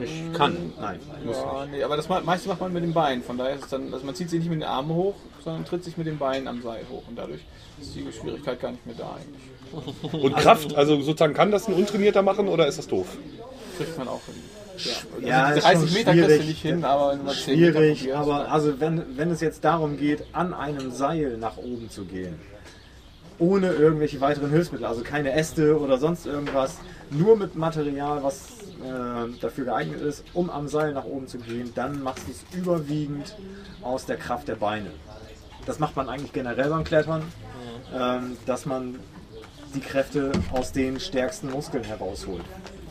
Nee, aber das meiste macht man mit den Beinen. Von daher ist es dann, also man zieht sich nicht mit den Armen hoch, sondern tritt sich mit den Beinen am Seil hoch. Und dadurch ist die Schwierigkeit gar nicht mehr da eigentlich. Und Kraft, also sozusagen kann das ein Untrainierter machen oder ist das doof? Kriegt man auch hin. Ja, Also ist 30 schon Meter kriegst du schwierig. nicht hin, aber wenn du mal 10 Meter Schwierig, probierst, aber dann- also wenn es jetzt darum geht, an einem Seil nach oben zu gehen, ohne irgendwelche weiteren Hilfsmittel, also keine Äste oder sonst irgendwas, nur mit Material, was dafür geeignet ist, um am Seil nach oben zu gehen, dann machst du es überwiegend aus der Kraft der Beine. Das macht man eigentlich generell beim Klettern, dass man die Kräfte aus den stärksten Muskeln herausholt.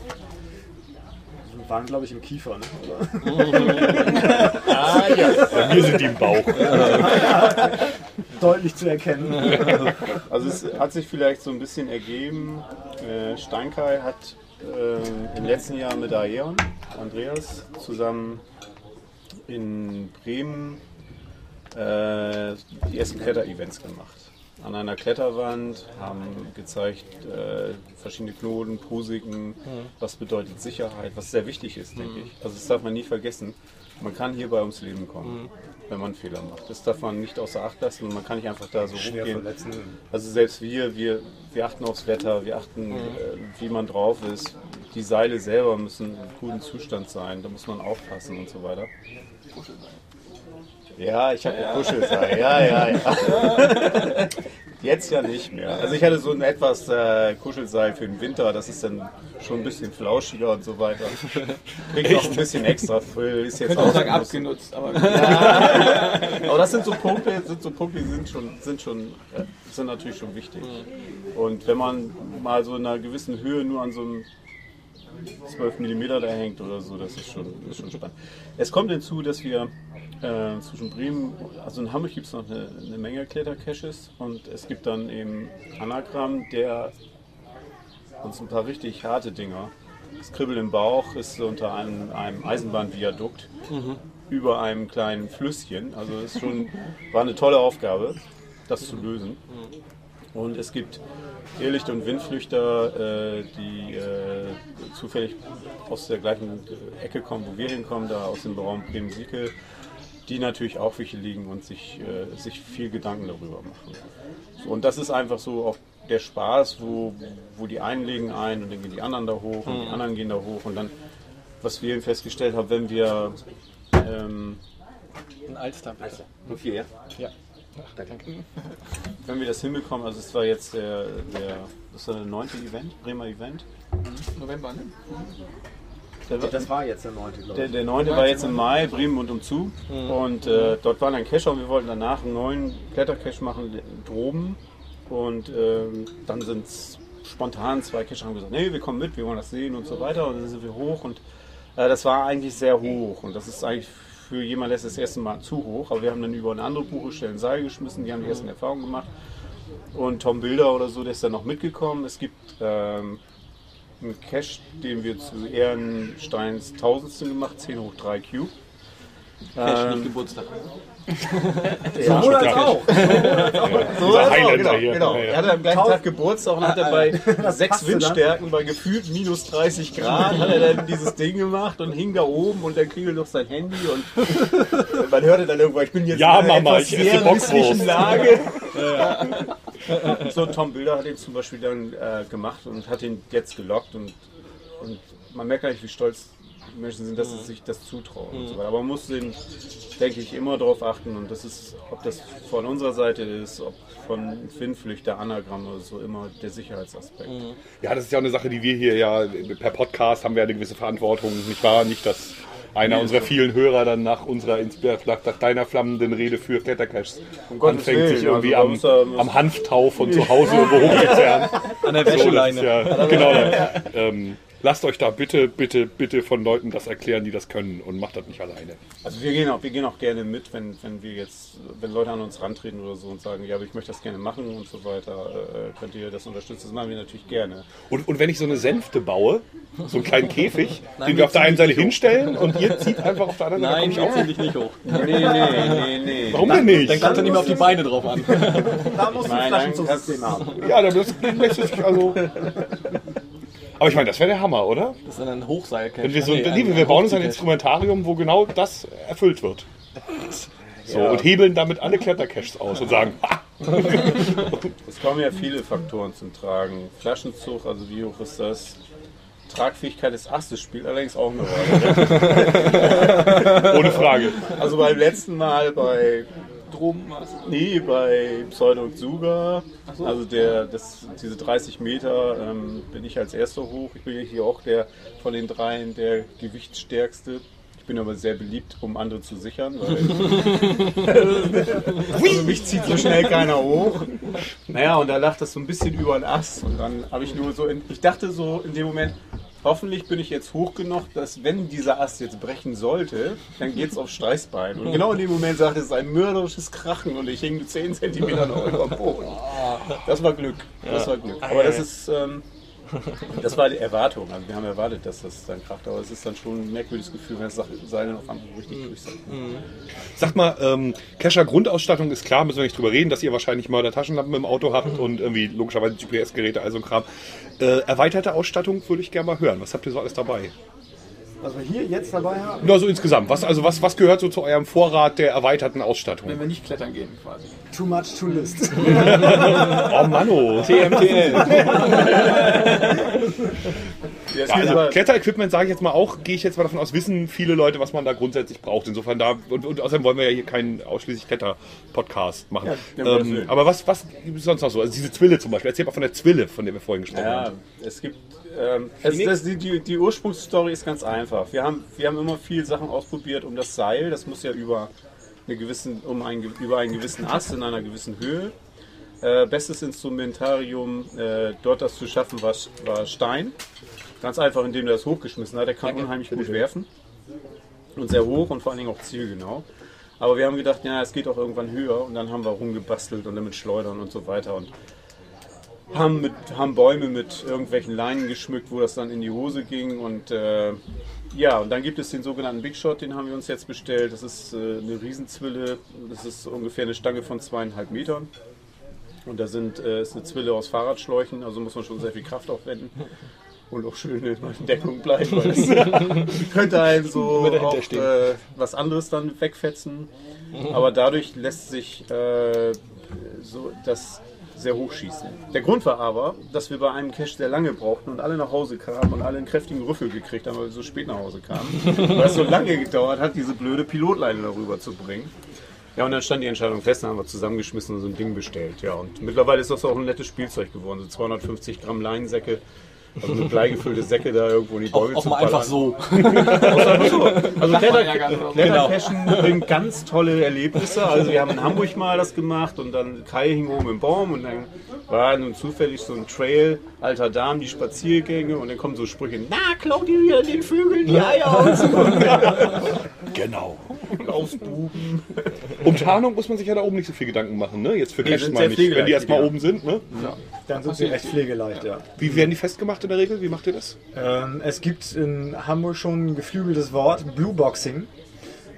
Wir waren, glaube ich, im Kiefer, ne? Oder? Bei mir sind die im Bauch. Deutlich zu erkennen. Also es hat sich vielleicht so ein bisschen ergeben, Steinkai hat im letzten Jahr mit Aeon, Andreas, zusammen in Bremen die ersten Kletter-Events gemacht. An einer Kletterwand, haben gezeigt verschiedene Knoten, Posiken, was bedeutet Sicherheit, was sehr wichtig ist, denke ich. Also das darf man nie vergessen. Man kann hier bei ums Leben kommen, wenn man Fehler macht. Das darf man nicht außer Acht lassen und man kann nicht einfach da so hochgehen. Also selbst wir achten aufs Wetter, wir achten, wie man drauf ist. Die Seile selber müssen in gutem Zustand sein, da muss man aufpassen und so weiter. Ja, ich habe ein Kuschelseil, ja. Jetzt ja nicht mehr. Also ich hatte so ein etwas Kuschelseil für den Winter, das ist dann schon ein bisschen flauschiger und so weiter. Kriegt noch ein bisschen extra Thrill. Ist jetzt könnte auch auch sagen abgenutzt, aber aber das sind so Punkte, die sind natürlich schon wichtig. Und wenn man mal so in einer gewissen Höhe nur an so einem 12 mm da hängt oder so, das ist schon spannend. Es kommt hinzu, dass wir zwischen Bremen, also in Hamburg gibt es noch eine Menge Klettercaches und es gibt dann eben Anagramm, der uns ein paar richtig harte Dinger. Das Kribbeln im Bauch ist unter einem Eisenbahnviadukt über einem kleinen Flüsschen. Also es war eine tolle Aufgabe, das zu lösen. Und es gibt Irrlicht- und Windflüchter, die zufällig aus der gleichen Ecke kommen, wo wir hinkommen, da aus dem Raum Bremen-Siekel, die natürlich auch welche liegen und sich viel Gedanken darüber machen. So, und das ist einfach so auch der Spaß, wo die einen legen ein und dann gehen die anderen da hoch und die anderen gehen da hoch. Und dann, was wir eben festgestellt haben, wenn wir Ein Alster. Nur 4, ja? Ja. wenn wir das hinbekommen, also es war jetzt das war der 9. Event, Bremer Event. November, ne? Das war jetzt der 9. glaube ich. Der 9. war jetzt im Mai, Bremen und umzu. Und dort war ein Cacher und wir wollten danach einen neuen Klettercache machen, droben. Und dann sind spontan 2 Cacher haben gesagt, nee, wir kommen mit, wir wollen das sehen und so weiter. Und dann sind wir hoch und das war eigentlich sehr hoch. Und das ist eigentlich für jemanden, der das erste Mal zu hoch. Aber wir haben dann über eine andere Buchestelle ein Seil geschmissen, die haben die ersten Erfahrungen gemacht. Und Tom Bilder oder so, der ist dann noch mitgekommen. Es gibt einen Cache, den wir zu Ehren Steins 1000. gemacht, 10 hoch 3 Cube. Cash, nicht Geburtstag. Sowohl als auch. Unser Highlander hier. Genau. Ja, ja. Er hatte am gleichen Tag Geburtstag und hat er bei 6 passte Windstärken bei gefühlt minus 30 Grad hat er dann dieses Ding gemacht und hing da oben und dann klingelt noch sein Handy und man hörte dann irgendwo, ich bin jetzt Ja, in einer Mama, etwas ich esse sehr Bockwurst. misslichen Lage. So, Tom Bilder hat ihn zum Beispiel dann gemacht und hat ihn jetzt gelockt und man merkt eigentlich, wie stolz die Menschen sind, dass sie sich das zutrauen. Und so weiter. Aber man muss den, denke ich, immer darauf achten und das ist, ob das von unserer Seite ist, ob von Finnflüchter, Anagramm oder so, immer der Sicherheitsaspekt. Ja, das ist ja auch eine Sache, die wir hier ja per Podcast haben wir ja eine gewisse Verantwortung, nicht wahr? Nicht, dass einer unserer vielen Hörer dann nach deiner flammenden Rede für Klettercaches Gottes anfängt, Willen, sich irgendwie also am Hanftau von zu Hause irgendwo hochzuzerren. An der So, das Wäscheleine. ist ja, genau. Lasst euch da bitte von Leuten das erklären, die das können und macht das nicht alleine. Also wir gehen auch gerne mit, wenn Leute an uns rantreten oder so und sagen, ja, aber ich möchte das gerne machen und so weiter, könnt ihr das unterstützen? Das machen wir natürlich gerne. Und wenn ich so eine Sänfte baue, so einen kleinen Käfig, den wir auf der einen Seite hinstellen und ihr zieht einfach auf der anderen Seite, Nein, komm ich ich auch. zieh dich nicht hoch. Nee. Warum denn nicht? Dann kommt er nicht mehr auf die Beine drauf an. Da musst du ein Flaschenzug-System haben. Ja, das lässt sich also... Aber ich meine, das wäre der Hammer, oder? Das ist dann ein Hochseilcache. Wenn wir bauen uns ein Instrumentarium, wo genau das erfüllt wird. So, und hebeln damit alle Klettercaches aus und sagen, ha! Es kommen ja viele Faktoren zum Tragen. Flaschenzug, also wie hoch ist das? Tragfähigkeit des Astes spielt allerdings auch eine Rolle. Ohne Frage. Also beim letzten Mal bei Pseudo Xuga, also diese 30 Meter bin ich als erster hoch. Ich bin ja hier auch der von den dreien der gewichtsstärkste. Ich bin aber sehr beliebt, um andere zu sichern, weil also mich zieht so schnell keiner hoch. Naja, und da lag das so ein bisschen über den Ast und dann habe ich nur so, ich dachte so in dem Moment, hoffentlich bin ich jetzt hoch genug, dass wenn dieser Ast jetzt brechen sollte, dann geht es auf Steißbein. Und genau in dem Moment sagte es ein mörderisches Krachen und ich hing 10 cm noch über dem Boden. Das war Glück. Aber das war die Erwartung. Also wir haben erwartet, dass das dann kracht, aber es ist dann schon ein merkwürdiges Gefühl, wenn das Seil auf einmal richtig durchsackt. Sag mal, Kescher Grundausstattung ist klar, müssen wir nicht drüber reden, dass ihr wahrscheinlich Mörder-Taschenlampen im Auto habt und irgendwie logischerweise GPS-Geräte, also ein Kram. Erweiterte Ausstattung würde ich gerne mal hören. Was habt ihr so alles dabei? Was wir hier jetzt dabei haben, Nur so insgesamt. Was gehört so zu eurem Vorrat der erweiterten Ausstattung? Wenn wir nicht klettern gehen, quasi. too much to list. Oh Manno. TMTL. Ja, Ja, also Kletterequipment sage ich jetzt mal auch, gehe ich jetzt mal davon aus, wissen viele Leute, was man da grundsätzlich braucht. Insofern und außerdem wollen wir ja hier keinen ausschließlich Kletter-Podcast machen. Aber was gibt es sonst noch so? Also diese Zwille zum Beispiel. Erzähl mal von der Zwille, von der wir vorhin gesprochen Ja, haben. es gibt. Die Ursprungsstory ist ganz einfach. Wir haben immer viele Sachen ausprobiert um das Seil. Das muss ja über einen gewissen Ast in einer gewissen Höhe. Bestes Instrumentarium, dort das zu schaffen, war Stein. Ganz einfach, indem er das hochgeschmissen hat. Er kann unheimlich gut werfen. Und sehr hoch und vor allen Dingen auch zielgenau. Aber wir haben gedacht, ja, es geht auch irgendwann höher. Und dann haben wir rumgebastelt und damit Schleudern und so weiter. Und haben Bäume mit irgendwelchen Leinen geschmückt, wo das dann in die Hose ging. Und und dann gibt es den sogenannten Big Shot, den haben wir uns jetzt bestellt. Das ist eine Riesenzwille. Das ist ungefähr eine Stange von 2,5 Metern. Und da ist eine Zwille aus Fahrradschläuchen, also muss man schon sehr viel Kraft aufwenden. Und auch schön in Deckung bleiben, weil es könnte einen so auch was anderes dann wegfetzen. Aber dadurch lässt sich so das sehr hoch schießen. Der Grund war aber, dass wir bei einem Cache sehr lange brauchten und alle nach Hause kamen und alle einen kräftigen Rüffel gekriegt haben, weil wir so spät nach Hause kamen. Weil es so lange gedauert hat, diese blöde Pilotleine darüber zu bringen. Ja, und dann stand die Entscheidung fest, dann haben wir zusammengeschmissen und so ein Ding bestellt. Ja, und mittlerweile ist das auch ein nettes Spielzeug geworden. So 250 Gramm Leinensäcke, also eine bleigefüllte Säcke da irgendwo in die Bäume zu Auch mal einfach so. Also Klettercachen bringt ganz tolle Erlebnisse. Also wir haben in Hamburg mal das gemacht und dann Kai hing oben im Baum und dann war nun zufällig so ein Trail, alter Damen, die Spaziergänge und dann kommen so Sprüche, na, klaut ihr wieder den Vögeln die Eier aus? Genau. Laufbuben. Um Tarnung muss man sich ja da oben nicht so viel Gedanken machen, ne? Jetzt für Caches sind mal sehr nicht, wenn die pflegeleicht, erstmal ja. oben sind, ne? Dann sind sie recht pflegeleicht, ja. Wie werden die festgemacht in der Regel? Wie macht ihr das? Es gibt in Hamburg schon ein geflügeltes Wort, Blueboxing.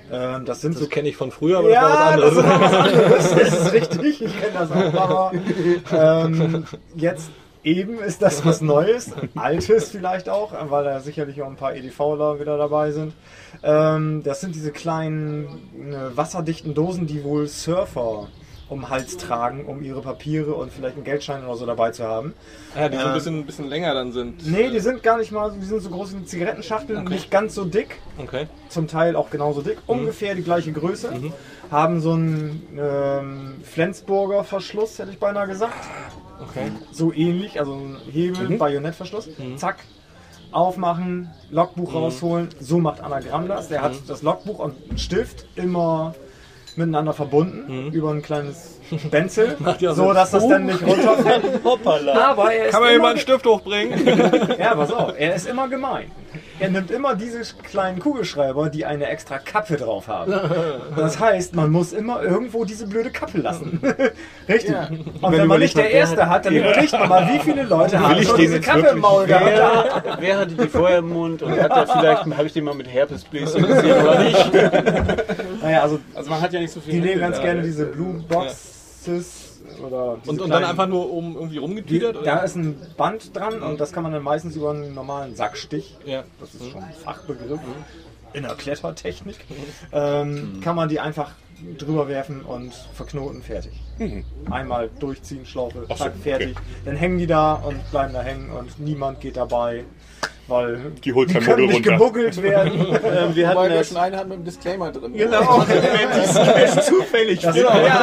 Das sind so Das kenne ich von früher, aber ja, das war was anderes. Das ist richtig, ich kenne das auch, aber jetzt eben ist das was Neues, Altes vielleicht auch, weil da sicherlich auch ein paar EDVler wieder dabei sind. Das sind diese kleinen wasserdichten Dosen, die wohl Surfer um den Hals tragen, um ihre Papiere und vielleicht einen Geldschein oder so dabei zu haben. Ja, die so ein bisschen länger dann sind. Nee, die sind gar nicht mal, die sind so groß wie eine Zigarettenschachtel, nicht ganz so dick. Okay. Zum Teil auch genauso dick, ungefähr die gleiche Größe. Haben so einen Flensburger Verschluss, hätte ich beinahe gesagt. Okay. So ähnlich, also ein Hebel, Bajonettverschluss. Zack, aufmachen, Logbuch rausholen. So macht Anagramm das. Der hat das Logbuch und einen Stift immer miteinander verbunden über ein kleines Benzel, ja so dass das dann nicht runterfällt. Hoppala. Aber er ist Kann man immer jemand einen Stift hochbringen? ja, pass auf, er ist immer gemein. Er nimmt immer diese kleinen Kugelschreiber, die eine extra Kappe drauf haben. Das heißt, man muss immer irgendwo diese blöde Kappe lassen. Richtig. Ja. Und wenn man nicht der Erste hat, dann überlegt man mal, wie viele Leute haben schon diese Kappe im Maul gehabt. Wer hatte die vorher im Mund und hat da vielleicht, habe ich den mal mit Herpesbläschen gesehen oder nicht? Naja, also man hat ja nicht so viel. die nehmen Hände ganz da. gerne diese Blue Boxes oder diese Und dann kleinen- einfach nur irgendwie rumgetüdert? Da ist ein Band dran und das kann man dann meistens über einen normalen Sackstich, Ja. das ist schon ein Fachbegriff in der Klettertechnik, kann man die einfach drüber werfen und verknoten, fertig. Einmal durchziehen, Schlaufe, Ach so, zack, fertig. Dann hängen die da und bleiben da hängen und niemand geht dabei, weil Die holt kein können Muggel nicht runter. gemuggelt werden. Wir hatten Wobei wir das schon einen hatten mit einem Disclaimer drin. genau, wenn die zufällig Das,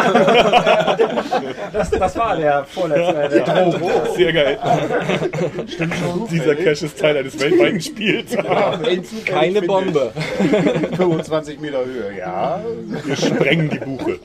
das war der vorletzte, der Drogen. Sehr geil. Dieser Cache ist Teil eines weltweiten Spiels. Keine Bombe. 25 Meter Höhe, ja. Wir sprengen die Buche.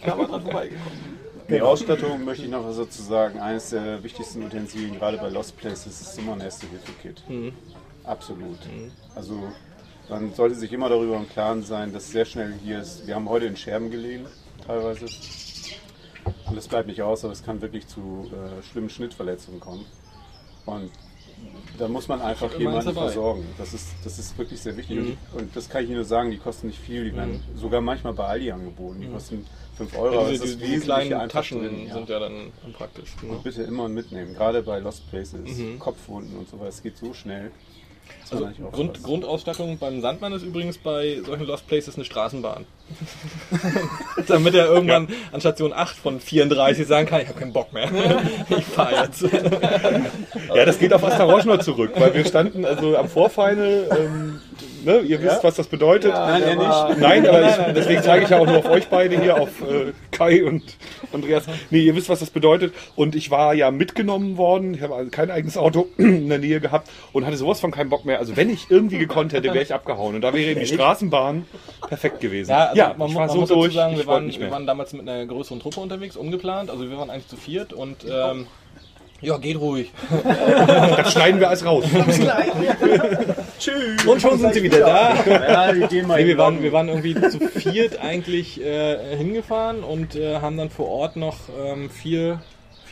Die Ausstattung möchte ich noch was dazu sagen. Eines der wichtigsten Utensilien, gerade bei Lost Places, ist immer ein Erste-Hilfe-Kit. Absolut. Also man sollte sich immer darüber im Klaren sein, dass sehr schnell hier ist. Wir haben heute in Scherben gelegen, teilweise. Und es bleibt nicht aus, aber es kann wirklich zu schlimmen Schnittverletzungen kommen. Und da muss man einfach jemanden dabei. versorgen. Das ist wirklich sehr wichtig. Und das kann ich Ihnen nur sagen, die kosten nicht viel. Die werden sogar manchmal bei Aldi angeboten. Die kosten 5 Euro. aber es Diese, ist diese wesentlich kleinen einfach Taschen drin, ja. sind ja dann praktisch. Ne? Und bitte immer mitnehmen, gerade bei Lost Places, Kopfwunden und so weiter. Es geht so schnell. dass man Also nicht aufpasst. Grundausstattung beim Sandmann ist übrigens bei solchen Lost Places eine Straßenbahn. Damit er irgendwann an Station 8 von 34 sagen kann, ich habe keinen Bock mehr. Ich fahre jetzt. Ja, das geht auf Astaroschno zurück, weil wir standen also am Vorfinal. Ne, ihr wisst, was das bedeutet. Nein, er nicht. Nein, aber deswegen zeige ich ja auch nur auf euch beide hier, auf Kai und Andreas. Nee, ihr wisst, was das bedeutet. Und ich war ja mitgenommen worden. Ich habe also kein eigenes Auto in der Nähe gehabt und hatte sowas von keinen Bock mehr. Also wenn ich irgendwie gekonnt hätte, wäre ich abgehauen. Und da wäre eben die Straßenbahn perfekt gewesen. Ja, also ich war so muss dazu durch, sagen, ich wir wollte nicht mehr. waren damals mit einer größeren Truppe unterwegs, ungeplant. Also wir waren eigentlich zu viert und ja, geht ruhig. Das schneiden wir alles raus. Tschüss. Und schon sind sie wieder da. Ja, die gehen mal Nee, in wir waren irgendwie zu viert eigentlich hingefahren und haben dann vor Ort noch vier?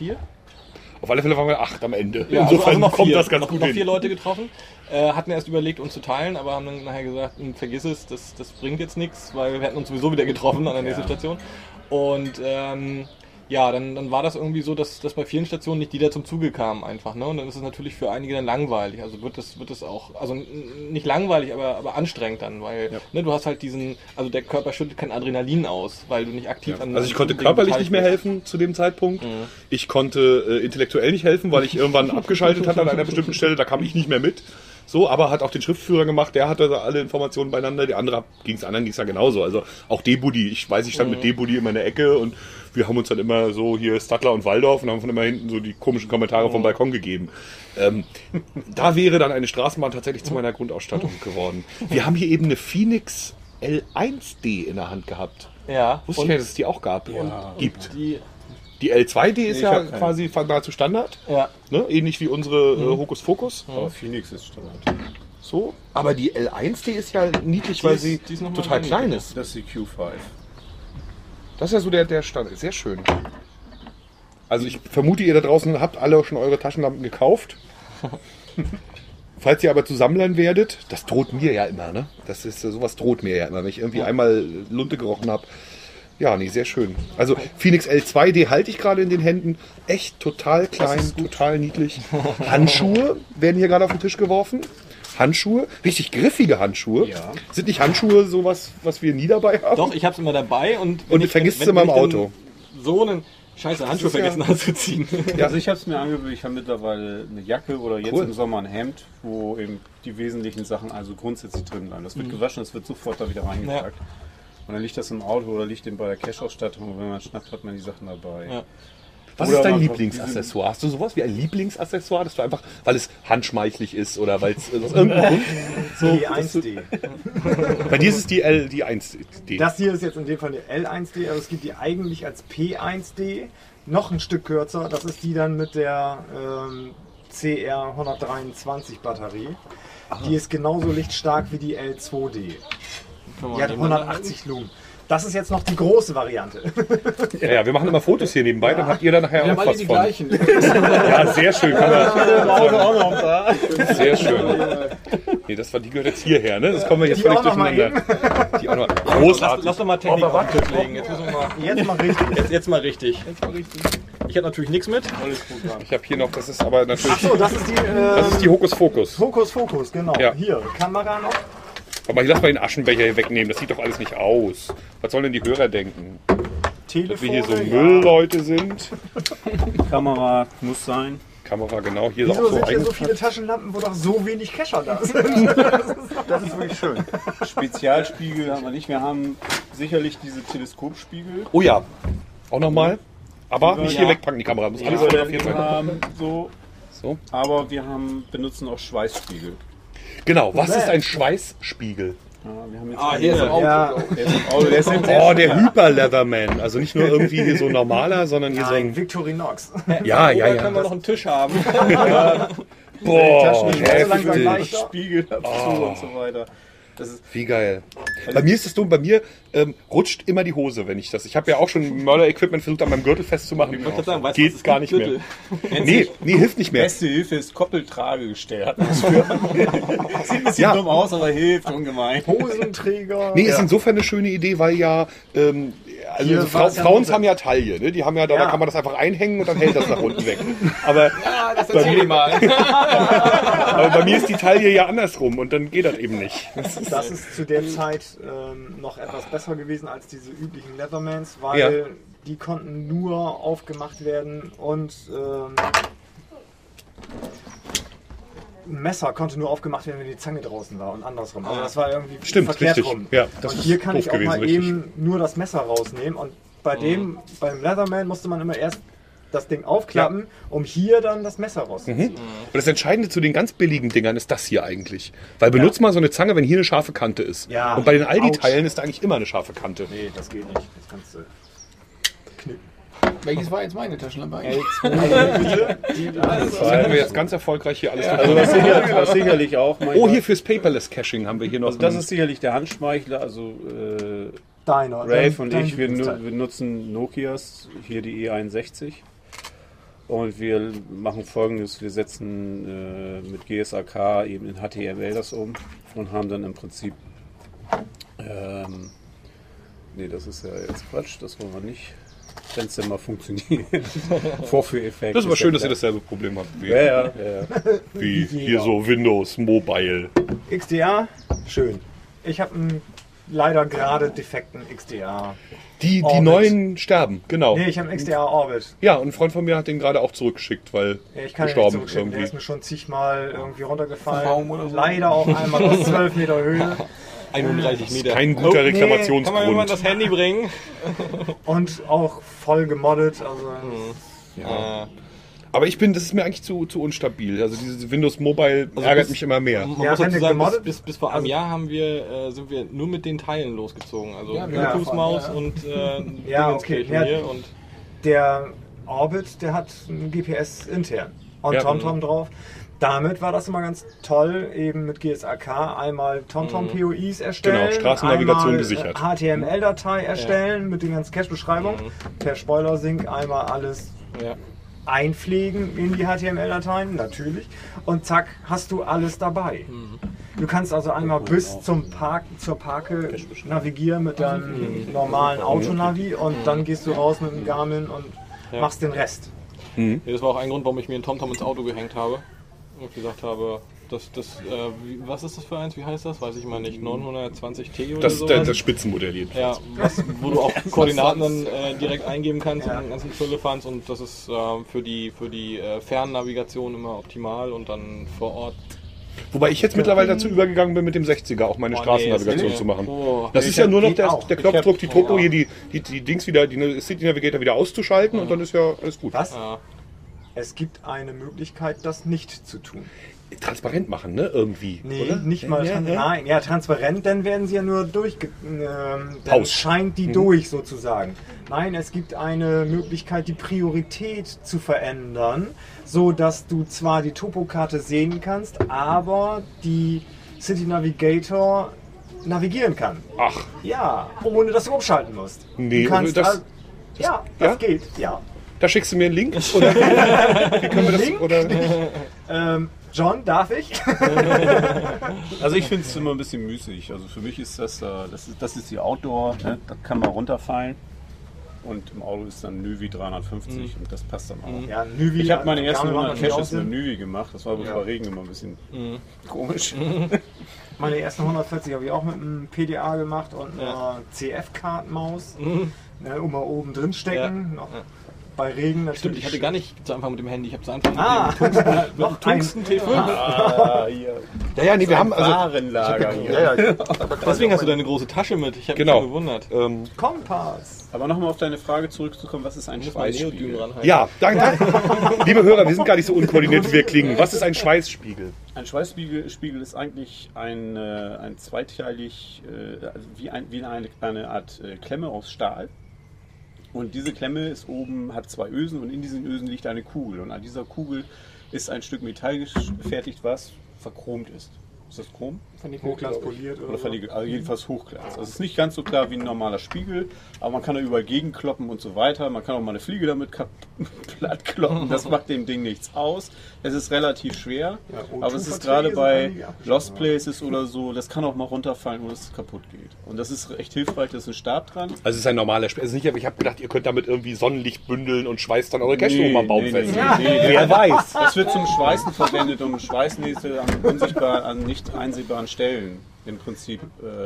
Auf alle Fälle waren wir 8 am Ende. Ja, Insofern noch kommt vier, das ganz noch, gut noch hin. 4 Leute getroffen. Hatten erst überlegt, uns zu teilen, aber haben dann nachher gesagt, vergiss es, das bringt jetzt nichts, weil wir hätten uns sowieso wieder getroffen an der nächsten Station. Und ja, dann war das irgendwie so, dass bei vielen Stationen nicht jeder zum Zuge kam einfach. Ne? Und dann ist es natürlich für einige dann langweilig. Also wird das auch, also nicht langweilig, aber anstrengend dann, weil ne, du hast halt also der Körper schüttet kein Adrenalin aus, weil du nicht aktiv an Also ich konnte Dingen körperlich beteiligt nicht mehr bist. helfen zu dem Zeitpunkt. Ich konnte intellektuell nicht helfen, weil ich irgendwann abgeschaltet hatte an einer bestimmten Stelle. Da kam ich nicht mehr mit. So, aber hat auch den Schriftführer gemacht, der hatte alle Informationen beieinander, die anderen ging's ja genauso. Also auch D-Buddy, ich stand mit D-Buddy immer in der Ecke und wir haben uns dann immer so hier Stadler und Waldorf und haben von immer hinten so die komischen Kommentare vom Balkon gegeben. Da wäre dann eine Straßenbahn tatsächlich zu meiner Grundausstattung geworden. Wir haben hier eben eine Phoenix L1D in der Hand gehabt. Ja, Wusste ich ja, dass es die auch gab und gibt. die Die L2D ist ich ja hab keine. quasi nahezu Standard, ja. ne? Ähnlich wie unsere Hokus Pokus. Aber Phoenix ist Standard. So. Aber die L1D ist ja niedlich, weil sie die ist noch mal total niedlich. klein ist. Das ist die Q5. Das ist ja so der Stand. Sehr schön. Also ich vermute, ihr da draußen habt alle schon eure Taschenlampen gekauft. Falls ihr aber zu Sammlern werdet, das droht mir ja immer, ne? Das ist sowas droht mir ja immer, wenn ich irgendwie einmal Lunte gerochen habe. Ja, nee, sehr schön. Also Phoenix L2D halte ich gerade in den Händen. Echt total klein, total niedlich. Handschuhe werden hier gerade auf den Tisch geworfen. Handschuhe, richtig griffige Handschuhe. Ja. Sind nicht Handschuhe sowas, was wir nie dabei haben? Doch, ich hab's immer dabei und Und du vergisst sie mal im Auto. So einen scheiße Handschuh vergessen anzuziehen. Ja. Also ich habe es mir angewöhnt, ich habe mittlerweile eine Jacke oder jetzt Cool. im Sommer ein Hemd, wo eben die wesentlichen Sachen also grundsätzlich drin bleiben. Das wird gewaschen, das wird sofort da wieder reingepackt. Und dann liegt das im Auto oder liegt eben bei der Cash-Ausstattung und wenn man schnappt, hat man die Sachen dabei. Ja. Was Oder ist dein man- Lieblingsaccessoire? Hast du sowas wie ein Lieblingsaccessoire, das du einfach, weil es handschmeichlich ist oder weil es aus irgendeinem Grund? Die 1D. Bei dir ist es die L1D. Das hier ist jetzt in dem Fall die L1D, aber es gibt die eigentlich als P1D, noch ein Stück kürzer. Das ist die dann mit der CR 123 Batterie. Die ist genauso lichtstark wie die L2D. Die hat 180 Lumen. Das ist jetzt noch die große Variante. Ja, wir machen immer Fotos hier nebenbei, dann habt ihr da nachher Wir auch haben alle was die von. gleichen. Ja, sehr schön. Kann man, Auto auch noch da. sehr schön. Nee, die gehört jetzt hierher, ne? Das kommen wir jetzt Die völlig auch noch mal durcheinander. Die auch noch. Lass Großartig. doch mal Technik auf den Tisch legen. Jetzt müssen wir mal, Jetzt mal richtig. jetzt mal richtig. Ich habe natürlich nichts mit. Ich habe hier noch, das ist aber natürlich, Achso, das ist die das ist die Hokuspokus. Fokus, genau. Ja. Hier, Kamera noch. Aber ich lass mal den Aschenbecher hier wegnehmen, das sieht doch alles nicht aus. Was sollen denn die Hörer denken? Dass wir Telefone. hier so Müllleute sind. Kamera muss sein. Kamera, genau, hier ist Wieso auch so sind hier so eingepackt. viele Taschenlampen, wo doch so wenig Kescher da sind? Das ist wirklich schön. Spezialspiegel haben wir nicht. Wir haben sicherlich diese Teleskopspiegel. Oh ja, auch nochmal. Aber nicht hier Ja. wegpacken, die Kamera. Muss alles Die wir fotografiert dann sein. haben, so. So. Aber wir benutzen auch Schweißspiegel. Genau, was ist ein Schweißspiegel? Ja, wir haben jetzt Ah, einen- hier ist im Auto. Ja, der ist im Auto, der ist Oh, der Hyper-Leatherman. Also nicht nur irgendwie hier so normaler, sondern hier so nein, ein... Victorinox. Ja, ja, Oder können wir ja. noch einen Tisch haben? Boah, langsam heftig. leichter. Spiegel dazu und so weiter. Das ist, Wie geil. Bei mir ist es dumm, bei mir rutscht immer die Hose, wenn ich das... Ich habe ja auch schon Mörder-Equipment versucht, an meinem Gürtel festzumachen. Ich wollte sagen, weißt du, Geht was es gar gibt? nicht mehr. Gürtel. Nee, hilft nicht mehr. beste Hilfe ist Koppeltragegestell. Hat man's früher. Sieht ein bisschen Ja. dumm aus, aber hilft ungemein. Hosenträger. Nee, ist insofern eine schöne Idee, weil ja... Also Hier war es ja Frauen noch- haben ja Taille, ne? Die haben ja, da Ja. kann man das einfach einhängen und dann hält das nach unten weg. Aber, Ja, das erzähl dir mal. aber bei mir ist die Taille ja andersrum und dann geht das eben nicht. Das ist zu der Zeit noch etwas besser gewesen als diese üblichen Leathermans, weil Ja. die konnten nur aufgemacht werden und ein Messer konnte nur aufgemacht werden, wenn die Zange draußen war und andersrum. Also das war irgendwie Stimmt, verkehrt richtig. rum. Ja, das und ist hier kann doof ich auch gewesen, mal richtig. eben nur das Messer rausnehmen und beim Leatherman musste man immer erst das Ding aufklappen, um hier dann das Messer rauszuziehen. Und das Entscheidende zu den ganz billigen Dingern ist das hier eigentlich. Weil benutzt mal so eine Zange, wenn hier eine scharfe Kante ist. Ja. Und bei den Aldi-Teilen ist da eigentlich immer eine scharfe Kante. Nee, das geht nicht. Das kannst du knicken. Welches war jetzt meine Taschenlampe eigentlich? Das hätten wir jetzt ganz erfolgreich hier alles Also was sicherlich auch. mein Oh, Gott, hier fürs Paperless Caching haben wir hier noch. also das ist sicherlich der Handschmeichler. Also Deiner. Rafe und dein ich, wir Lieblingsteil. nutzen Nokias, hier die E61. Und wir machen Folgendes: Wir setzen mit GSAK eben in HTML das um und haben dann im Prinzip. Nee, das ist ja jetzt Quatsch, das wollen wir nicht. Wenn es denn mal funktioniert. Vorführeffekt. Das ist aber schön, dass ihr ja dasselbe Problem habt wie, Ja. wie hier so Windows Mobile. XDR, schön. Ich habe einen leider gerade defekten XDR. Die Orbit. neuen sterben, genau. Nee, ich habe einen XDR Orbit. Ja, und ein Freund von mir hat den gerade auch zurückgeschickt, weil Ich kann ihn nicht gestorben zurückschicken. Der ist irgendwie. mir schon zigmal irgendwie runtergefallen. Vom Baum oder so. Leider auch einmal aus 12 Meter Höhe. 31 Meter. Kein guter Kann man Reklamationsgrund. irgendwann das Handy bringen? Und auch voll gemoddet. Also Aber das ist mir eigentlich zu unstabil. Also dieses Windows Mobile ärgert mich immer mehr. Man Ja, muss wenn dazu der sagen, gemoddet- bis vor einem Jahr sind wir nur mit den Teilen losgezogen. Also Ja, Bluetooth-Maus ja. und Ja, okay. Dingenskirchen Ja. hier und der Orbit, der hat ein GPS intern und Ja. TomTom drauf. Damit war das immer ganz toll, eben mit GSAK einmal TomTom-POIs erstellen, Genau, Straßennavigation einmal, gesichert. HTML-Datei erstellen mit den ganzen Cache-Beschreibungen, per Spoiler-Sync einmal alles ja. einpflegen in die HTML-Dateien, natürlich. Und zack, hast du alles dabei. Du kannst also einmal bis zur Parke navigieren mit deinem normalen Autonavi und dann gehst du raus mit dem Garmin und machst den Rest. Das war auch ein Grund, warum ich mir einen TomTom ins Auto gehängt habe. Und gesagt habe, was ist das für eins? Wie heißt das? Weiß ich mal nicht. 920T oder so. Das Spitzenmodell jedenfalls. Ja, wo du auch Koordinaten dann direkt eingeben kannst und den ganzen Firlefanz, und das ist für die Fernnavigation immer optimal und dann vor Ort. Wobei ich jetzt mittlerweile dazu übergegangen bin, mit dem 60er auch meine Straßennavigation zu machen. Das ist ja nur noch der Knopfdruck, die Turbo hier, die Dings wieder, die City Navigator wieder auszuschalten und dann ist ja alles gut. Was? Es gibt eine Möglichkeit, das nicht zu tun. Transparent machen, ne? Irgendwie. Nee, oder? nicht mal nein, ja, transparent, dann werden sie ja nur dann Aus. scheint die durch sozusagen. Nein, es gibt eine Möglichkeit, die Priorität zu verändern, so dass du zwar die Topokarte sehen kannst, aber die City Navigator navigieren kann. Ach, Ja, ohne dass du umschalten musst. Nee, du kannst das das geht, ja. da schickst du mir einen Link? Oder wie können wir das? Link? Oder? John, darf ich? Also ich finde es immer ein bisschen müßig. Also für mich ist das ist die Outdoor, ne? Da kann man runterfallen. Und im Auto ist dann Nüvi 350 und das passt dann auch. Ja, Nüvi, Ich habe meine ersten Garmin macht 100 natürlich Caches auch mit Sinn. Nüvi gemacht. Das war aber bei Regen immer ein bisschen komisch. Meine ersten 140 habe ich auch mit einem PDA gemacht und einer CF-Kartenmaus. Ne, mal oben drin stecken. Noch bei Regen natürlich. Stimmt, ich hatte gar nicht zu Anfang mit dem Handy, ich habe es einfach noch mit dem Tungsten T5. Ja, nee, wir haben also. Warenlager hier. Deswegen hast du deine große Tasche mit. Ich habe mich schon gewundert. Kompass. Aber nochmal auf deine Frage zurückzukommen, was ist ein Schweißspiegel? Ja, danke. Liebe Hörer, wir sind gar nicht so unkoordiniert, wie wir klingen. Was ist ein Schweißspiegel? Ein Schweißspiegel ist eigentlich ein zweiteilig, wie eine Art Klemme aus Stahl. Und diese Klemme ist oben, hat zwei Ösen und in diesen Ösen liegt eine Kugel. Und an dieser Kugel ist ein Stück Metall gefertigt, was verchromt ist. Ist das Chrom? Hochglanzpoliert Oder verniegelt, also jedenfalls Hochglanz. Also es ist nicht ganz so klar wie ein normaler Spiegel, aber man kann da überall gegenkloppen und so weiter. Man kann auch mal eine Fliege damit platt kloppen, das macht dem Ding nichts aus. Es ist relativ schwer, aber es ist gerade bei Lost Places oder so, das kann auch mal runterfallen, ohne dass es kaputt geht. Und das ist echt hilfreich, da ist ein Stab dran. Also es ist ein normaler Spiegel. Also ich habe gedacht, ihr könnt damit irgendwie Sonnenlicht bündeln und schweißt dann eure Cache oben am Baum fest. Wer weiß. Das wird zum Schweißen verwendet, um Schweißnähte an nicht einsehbaren Stellen im Prinzip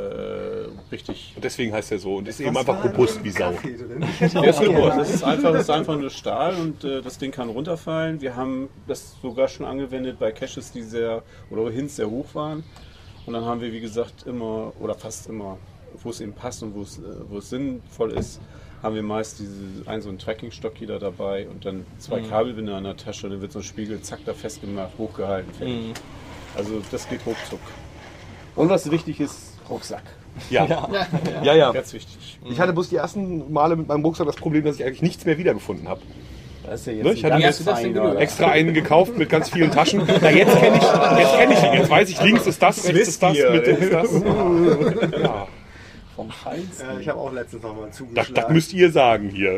richtig. Und deswegen heißt er so und ist eben einfach robust wie Sau. Der ist robust. Das ist einfach nur Stahl und das Ding kann runterfallen. Wir haben das sogar schon angewendet bei Caches, die Hints sehr hoch waren. Und dann haben wir, wie gesagt, immer oder fast immer, wo es eben passt und wo es sinnvoll ist, haben wir meist so einen Trackingstock jeder dabei und dann zwei Kabelbinder in der Tasche. Dann wird so ein Spiegel zack da festgemacht, hochgehalten, fertig. Also das geht ruckzuck. Und was wichtig ist, Rucksack. Ja. Ganz wichtig. Ich hatte bloß die ersten Male mit meinem Rucksack das Problem, dass ich eigentlich nichts mehr wiedergefunden habe. Das ist ja jetzt Ne? Ich hatte ganz jetzt fein, oder? extra einen gekauft mit ganz vielen Taschen. Na, jetzt kenn ich ihn. Jetzt weiß ich, links ist das, rechts ist das, Mitte ist das. Ja. Vom Feinsten. Ich habe auch letztens noch mal Das zugeschlagen. müsst ihr sagen hier.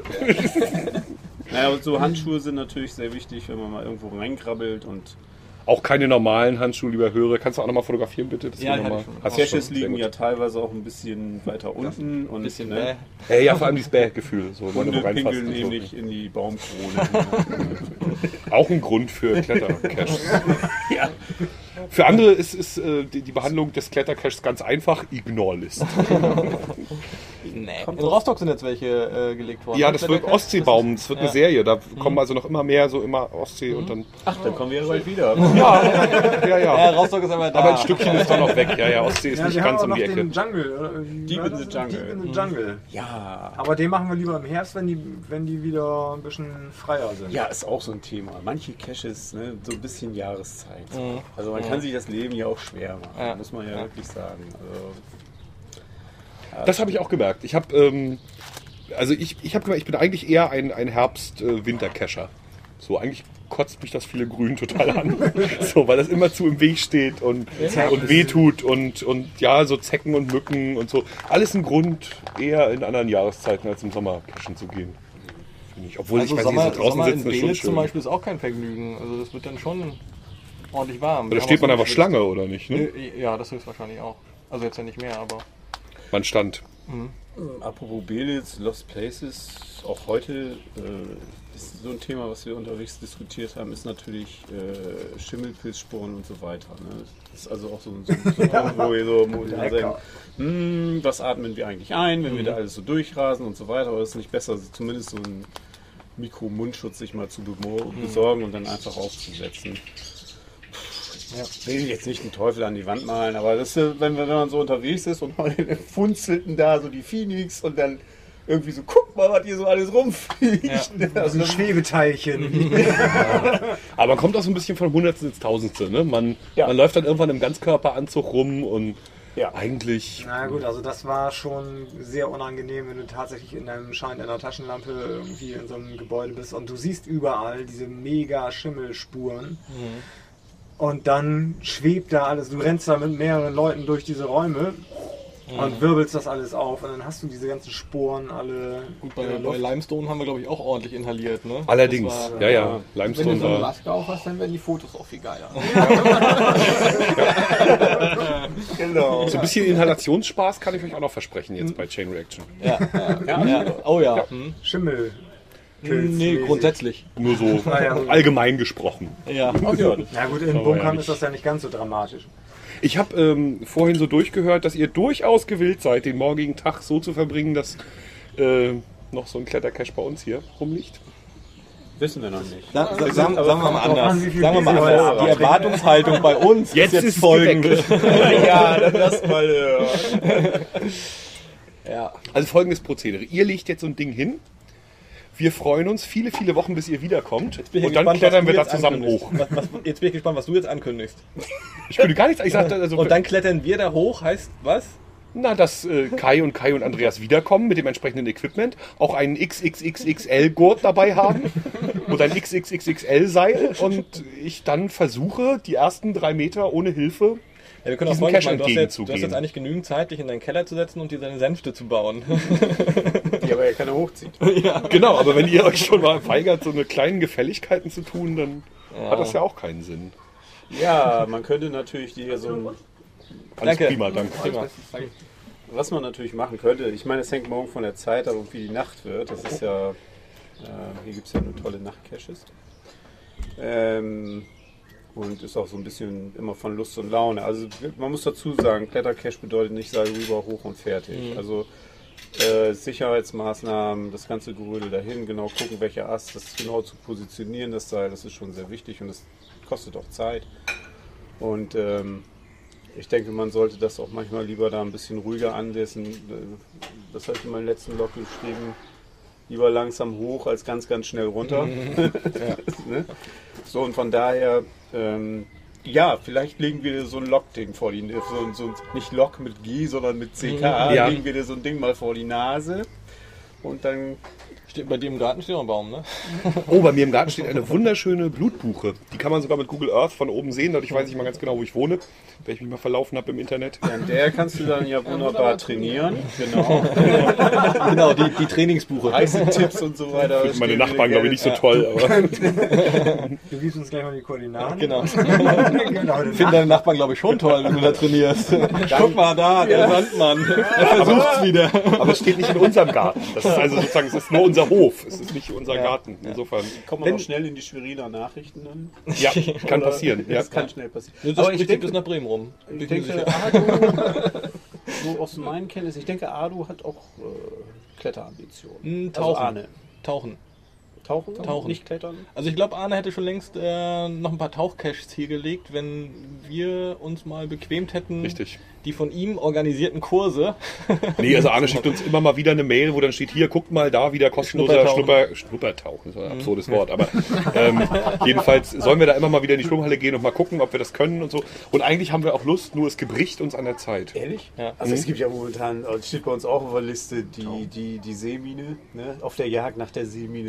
Naja, und so Handschuhe sind natürlich sehr wichtig, wenn man mal irgendwo reinkrabbelt und Auch keine normalen Handschuhe, lieber Hörer. Kannst du auch nochmal fotografieren, bitte? Das Ja, wir noch die mal- hatte ich schon. Hast du Caches schon? liegen Sehr ja gut. teilweise auch ein bisschen weiter unten und Bisschen ne, Ja, vor allem dieses Bäh-Gefühl. So, wenn Hunde du reinfasst pinkeln und so. nämlich in die Baumkrone. Auch ein Grund für Klettercaches. Für andere ist die Behandlung des Klettercaches ganz einfach. Ignore-List. Nee. In Rostock sind jetzt welche gelegt worden. Ja, das wird Ostseebaum. Das wird eine Serie. Da Mhm. kommen also noch immer mehr, so immer Ostsee und dann. Ach, dann kommen wir ja bald wieder. Ja. Ja, Rostock ist aber da. Aber ein Stückchen ist doch noch weg. Ja, Ostsee ist Ja, nicht wir haben ganz auch um noch die Ecke. den Jungle. Oder? Deep in the Jungle. Deep in the Jungle. Ja. Aber den machen wir lieber im Herbst, wenn die wieder ein bisschen freier sind. Ja, ist auch so ein Thema. Manche Caches, ne, so ein bisschen Jahreszeit. Also man kann sich das Leben ja auch schwer machen, muss man ja wirklich sagen. Also, Das habe ich auch gemerkt. Ich habe, ich bin eigentlich eher ein Herbst-Winter-Cacher. So, eigentlich kotzt mich das viele Grün total an. So, weil das immer zu im Weg steht und wehtut und ja, so Zecken und Mücken und so. Alles ein Grund, eher in anderen Jahreszeiten als im Sommer cachen zu gehen. Obwohl Also ich weiß, Sommer, nicht, so draußen Sommer in sitzen ist schon Belitz zum schön. Beispiel ist auch kein Vergnügen. Also das wird dann schon ordentlich warm. Da steht man einfach Schlange, oder nicht? Ne? Ja, das höchstwahrscheinlich auch. Also jetzt ja nicht mehr, aber... Man stand. Apropos Belitz, Lost Places, auch heute ist so ein Thema, was wir unterwegs diskutiert haben, ist natürlich Schimmelpilzsporen und so weiter. Ne? Das ist also auch so ein Punkt, wo wir so momentan sagen, was atmen wir eigentlich ein, wenn wir da alles so durchrasen und so weiter, aber es ist nicht besser, zumindest so einen Mikro-Mundschutz sich mal zu besorgen und dann einfach aufzusetzen. Ich will jetzt nicht den Teufel an die Wand malen, aber das, wenn man so unterwegs ist und man funzelten da so die Phoenix und dann irgendwie so, guck mal, was hier so alles rumfliegt. Ja. Also ein Schwebeteilchen. Aber man kommt auch so ein bisschen von Hundertstel ins Tausendste. Ne? Man läuft dann irgendwann im Ganzkörperanzug rum und eigentlich... Na gut, also das war schon sehr unangenehm, wenn du tatsächlich in einem Schein einer Taschenlampe irgendwie in so einem Gebäude bist und du siehst überall diese mega Schimmelspuren. Und dann schwebt da alles, du rennst da mit mehreren Leuten durch diese Räume und wirbelst das alles auf und dann hast du diese ganzen Sporen alle. Gut, bei Limestone haben wir, glaube ich, auch ordentlich inhaliert. Ne? Allerdings, Das war- ja, Wenn Limestone du so eine war... Maske auf hast, dann werden die Fotos auch viel geiler. Genau. So ein bisschen Inhalationsspaß kann ich euch auch noch versprechen jetzt bei Chain Reaction. Ja. Oh ja. Schimmel. Nee, grundsätzlich. Nur so ja. allgemein gesprochen. Ja. Na gut, in Aber Bunkern ja ist das ja nicht ganz so dramatisch. Ich habe vorhin so durchgehört, dass ihr durchaus gewillt seid, den morgigen Tag so zu verbringen, dass noch so ein Klettercache bei uns hier rumliegt. Wissen wir noch nicht. Sagen wir mal anders. an, wie viel Sagen wir mal Bier anders. wir Die Erwartungshaltung bei uns Jetzt ist ist jetzt folgende. Ja, dann lass mal hören. Ja. Also folgendes Prozedere. Ihr legt jetzt so ein Ding hin. Wir freuen uns viele, viele Wochen, bis ihr wiederkommt. Und dann klettern wir da zusammen hoch. Jetzt bin ich gespannt, was du jetzt ankündigst. Ich würde gar nichts. Ich sagte also, Und dann klettern wir da hoch, heißt was? dass Kai und Andreas wiederkommen mit dem entsprechenden Equipment, auch einen XXXXL-Gurt dabei haben und ein XXXXL-Seil und ich dann versuche, die ersten 3 Meter ohne Hilfe Ja, wir können auch diesem Folgendes Cache machen. Du hast entgegenzugehen. jetzt eigentlich genügend Zeit, dich in deinen Keller zu setzen und dir deine Sänfte zu bauen. Die aber ja keiner hochzieht. Genau, aber wenn ihr euch schon mal weigert, so eine kleinen Gefälligkeiten zu tun, dann hat das ja auch keinen Sinn. Ja, man könnte natürlich die so ein, Alles Danke. prima, danke. Prima. was man natürlich machen könnte, ich meine, es hängt morgen von der Zeit ab und wie die Nacht wird. Das ist ja, hier gibt es ja nur tolle Nachtcaches. Und ist auch so ein bisschen immer von Lust und Laune. Also man muss dazu sagen, Klettercache bedeutet nicht Seil rüber, hoch und fertig. Also Sicherheitsmaßnahmen, das ganze Gerödel dahin, genau gucken, welcher Ast, das genau zu positionieren, das Seil, das ist schon sehr wichtig und das kostet auch Zeit. Und ich denke, man sollte das auch manchmal lieber da ein bisschen ruhiger anlassen. Das habe ich in meinem letzten Log geschrieben. Lieber langsam hoch als ganz, ganz schnell runter. Ne? So, und von daher, ja, vielleicht legen wir so ein Log-Ding vor die so nicht Log mit G, sondern mit CK. Ja. Legen wir dir so ein Ding mal vor die Nase. Und dann. Bei dir im Garten steht noch ein Baum, ne? Oh, bei mir im Garten steht eine wunderschöne Blutbuche. Die kann man sogar mit Google Earth von oben sehen. Dadurch weiß ich mal ganz genau, wo ich wohne, wenn ich mich mal verlaufen habe im Internet. Ja, an der kannst du dann ja wunderbar trainieren. Genau. Genau, die Trainingsbuche. Heiße Tipps und so weiter. Finden meine Nachbarn, glaube ich, nicht so toll. Aber Du gibst uns gleich mal die Koordinaten. Genau. Genau, den Finden deine Nachbarn, glaube ich, schon toll, wenn du da trainierst. Guck mal da, der Sandmann. Er versucht's wieder. aber es steht nicht in unserem Garten. Das ist also sozusagen, es ist nur unser Hof. Es ist nicht unser Garten. Insofern, Kommt man auch schnell in die Schweriner Nachrichten dann? ja, kann Oder- passieren. Ja. Das kann schnell passieren. Das Aber ich spricht denke, bis nach Bremen rum. Bin ich mir denke sicher. Adu, so aus meinen Kenntnissen, ich denke, Adu hat auch Kletterambitionen. Tauchen. Also Arne. Tauchen. Tauchen? Nicht klettern? Also ich glaube, Arne hätte schon längst noch ein paar Tauchcaches hier gelegt, wenn wir uns mal bequemt hätten, Richtig. die von ihm organisierten Kurse. Nee, also Arne schickt uns immer mal wieder eine Mail, wo dann steht, hier, guckt mal da wieder kostenloser Schnuppertauchen. Das ist ein absurdes Wort, aber jedenfalls sollen wir da immer mal wieder in die Schwimmhalle gehen und mal gucken, ob wir das können und so. Und eigentlich haben wir auch Lust, nur es bricht uns an der Zeit. Ehrlich? Ja. Also es gibt ja momentan, steht bei uns auch auf der Liste, die Seemine. Ne? Auf der Jagd nach der Seemine muss Ja. ein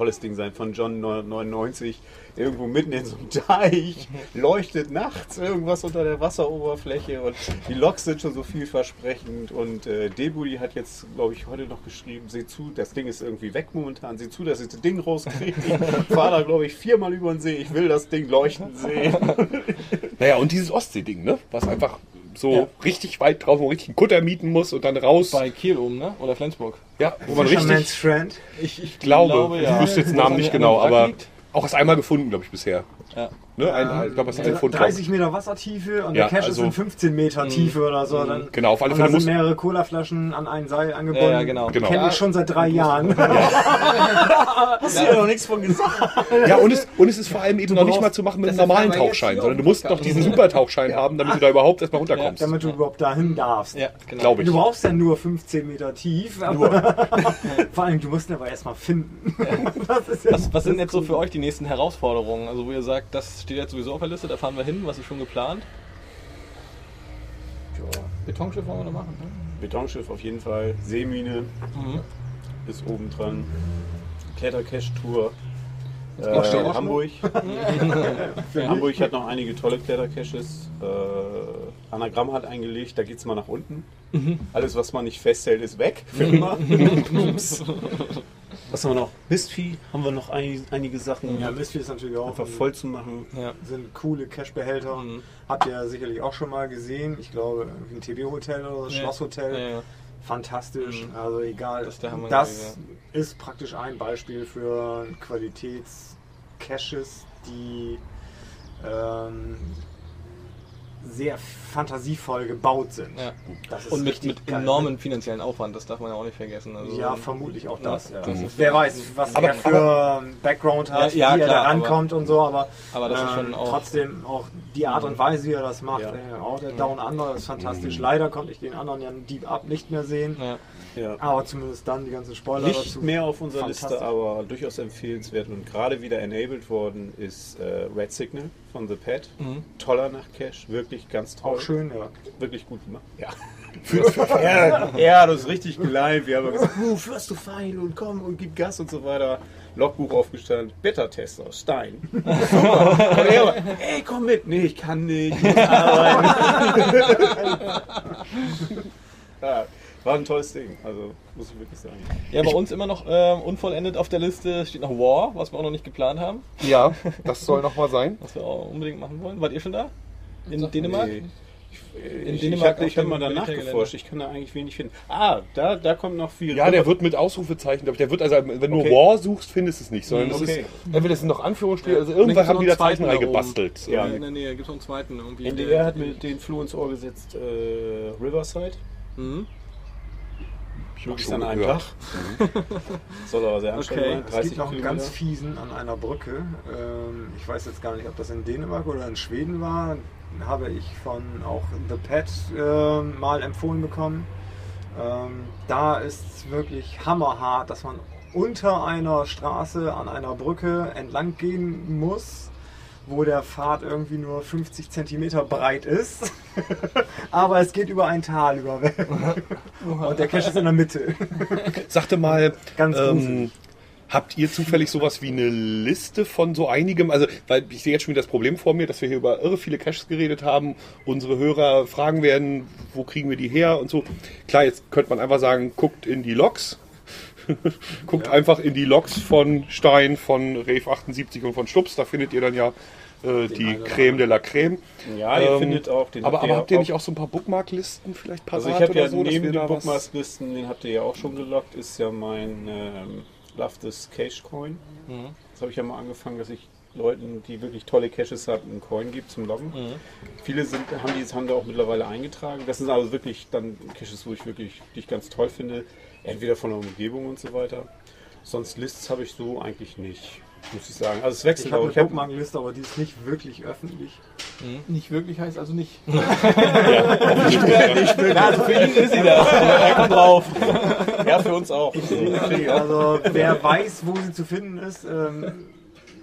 tolles Ding sein, von John 99, irgendwo mitten in so einem Teich, leuchtet nachts irgendwas unter der Wasseroberfläche und die Loks sind schon so vielversprechend und Debudi hat jetzt, glaube ich, heute noch geschrieben, seht zu, das Ding ist irgendwie weg momentan, seht zu, dass ich das Ding rauskriege. Ich fahre da, glaube ich, 4-mal über den See, ich will das Ding leuchten sehen. Naja, und dieses Ostsee-Ding, ne? Was einfach so richtig weit drauf, wo man richtig einen Kutter mieten muss und dann raus. Bei Kiel oben, ne? Oder Flensburg. Ja, wo man Fisherman's richtig, Friend. Ich glaube, ja. ich wüsste jetzt den Namen nicht Wo es an genau, einem Wrack aber liegt. auch erst einmal gefunden, glaube ich, bisher. Ja. Ne? Ich glaube, es ist ein Fund. 30 Meter Wassertiefe und Ja, der Cache also- ist in 15 Meter Tiefe oder so. Dann, Genau, auf alle und Fälle da muss... sind mehrere Colaflaschen an ein Seil angebunden. Ja, genau. Genau. Kenne ich schon seit 3 Jahren. Hast du ja noch nichts von gesagt? Ja, und es ist vor allem eben noch nicht mal zu machen mit einem das normalen erfahren wir jetzt Tauchschein, hier sondern du auf musst dem noch diesen Supertauchschein haben, damit du da überhaupt erstmal runterkommst. Damit du überhaupt dahin darfst. Ja, genau. Glaube ich. Du brauchst ja nur 15 Meter tief. Aber vor allem, du musst ihn aber erstmal finden. Das ist ja Was sind jetzt so für euch die nächsten Herausforderungen? Also wo ihr sagt, das steht jetzt sowieso auf der Liste, da fahren wir hin, was ist schon geplant? Betonschiff wollen wir noch machen. Ne? Betonschiff auf jeden Fall, Seemine ist oben dran, Klettercache-Tour. Hamburg. Hamburg hat noch einige tolle Klettercaches. Anagramm hat eingelegt, da geht es mal nach unten. Alles, was man nicht festhält, ist weg für immer. Was haben wir noch? Mistvieh haben wir noch einige Sachen. Ja, Mistvieh ist natürlich auch einfach voll zu machen. Ja. sind coole Cache-Behälter. Habt ihr sicherlich auch schon mal gesehen. Ich glaube, ein TB-Hotel oder das Ja. Schlosshotel. Ja, ja. Fantastisch. Also egal. Das ist der Hammer Das ist praktisch ein Beispiel für Qualitäts-Caches, die sehr fantasievoll gebaut sind. Ja. Das ist Und mit richtig geil. enormen finanziellen Aufwand, das darf man ja auch nicht vergessen. Also, Ja, vermutlich auch das. Ja. Das Wer weiß, was er für Background hat, Ja, wie er klar, da rankommt und so, aber das ist schon auch... trotzdem auch die Art und Weise, wie er das macht. Ja. Auch der Down Under ist fantastisch. Leider konnte ich den anderen ja Deep Up nicht mehr sehen, Ja. Ja. aber zumindest dann die ganzen Spoiler Nicht dazu. mehr auf unserer Liste, Fantastisch. aber durchaus empfehlenswert und gerade wieder enabled worden ist Red Signal von The Pet. Toller Nachtcache, wirklich ganz toll. Auch schön, ja. Wirklich gut gemacht. Ja. Er hat uns richtig geleimt. Wir haben gesagt, führst du fein und komm und gib Gas und so weiter. Logbuch aufgestanden, Beta-Tester, Stein. Super. Und er war, ey, komm mit. Nee, ich kann nicht. Ich muss arbeiten. Ja, war ein tolles Ding. Also, muss ich wirklich sagen. Ja, bei uns immer noch unvollendet auf der Liste steht noch War, was wir auch noch nicht geplant haben, Ja, das soll nochmal sein. was wir auch unbedingt machen wollen. Wart ihr schon da? In Dänemark? Nee. In Ich Dänemark habe auf dem mal danach Militärgelände. geforscht. Ich kann da eigentlich wenig finden. Ah, da kommt noch viel. Ja, der wird mit Ausrufezeichen, glaube ich. Der wird, also wenn du Okay. War suchst, findest du es nicht, sondern das Okay. ist, entweder das sind noch Anführungsstriche, also Und irgendwann dann haben die da gibt's noch einen Zeichen zweiten da reingebastelt. Ja. In der Nähe gibt es noch einen zweiten irgendwie. NDR hat mir den Floh ins Ohr gesetzt, Riverside. Mhm. Möglichst schon an einem gehört. Tag. Soll aber sehr anstrengend sein. Es 30 gibt noch einen Kilometer. ganz fiesen an einer Brücke. Ich weiß jetzt gar nicht, ob das in Dänemark oder in Schweden war. Habe ich von auch The Pet mal empfohlen bekommen. Da ist es wirklich hammerhart, dass man unter einer Straße an einer Brücke entlang gehen muss, wo der Pfad irgendwie nur 50 Zentimeter breit ist. Aber es geht über ein Tal über. Und der Cache ist in der Mitte. Sagte mal, Ganz gruselig. habt ihr zufällig sowas wie eine Liste von so einigem? Also, weil ich sehe jetzt schon wieder das Problem vor mir, dass wir hier über irre viele Caches geredet haben. Unsere Hörer fragen werden, wo kriegen wir die her und so. Klar, jetzt könnte man einfach sagen, guckt in die Logs. Guckt einfach in die Logs von Stein, von Rave 78 und von Stups. Da findet ihr dann ja die Creme de la Creme. Ja, ihr findet auch den. Aber habt ihr nicht auch so ein paar Bookmarklisten vielleicht parat Also ich habe ja oder so? dass neben wir den da was- Bookmarks-Listen, den habt ihr ja auch schon gelockt, ist ja mein Love this Cache Coin. Das habe ich ja mal angefangen, dass ich Leuten, die wirklich tolle Caches haben, einen Coin gibt zum Loggen. Viele haben da auch mittlerweile eingetragen. Das sind also wirklich dann Caches, die ich ganz toll finde. Entweder von der Umgebung und so weiter. Sonst Lists habe ich so eigentlich nicht, muss ich sagen. Also es wechselt Ich habe auch. eine Ich hab- Bookmarkliste, aber die ist nicht wirklich öffentlich. Nicht wirklich heißt also nicht. Also für ihn ist sie das. Er kommt drauf. Ja, für uns auch. Also wer weiß, wo sie zu finden ist,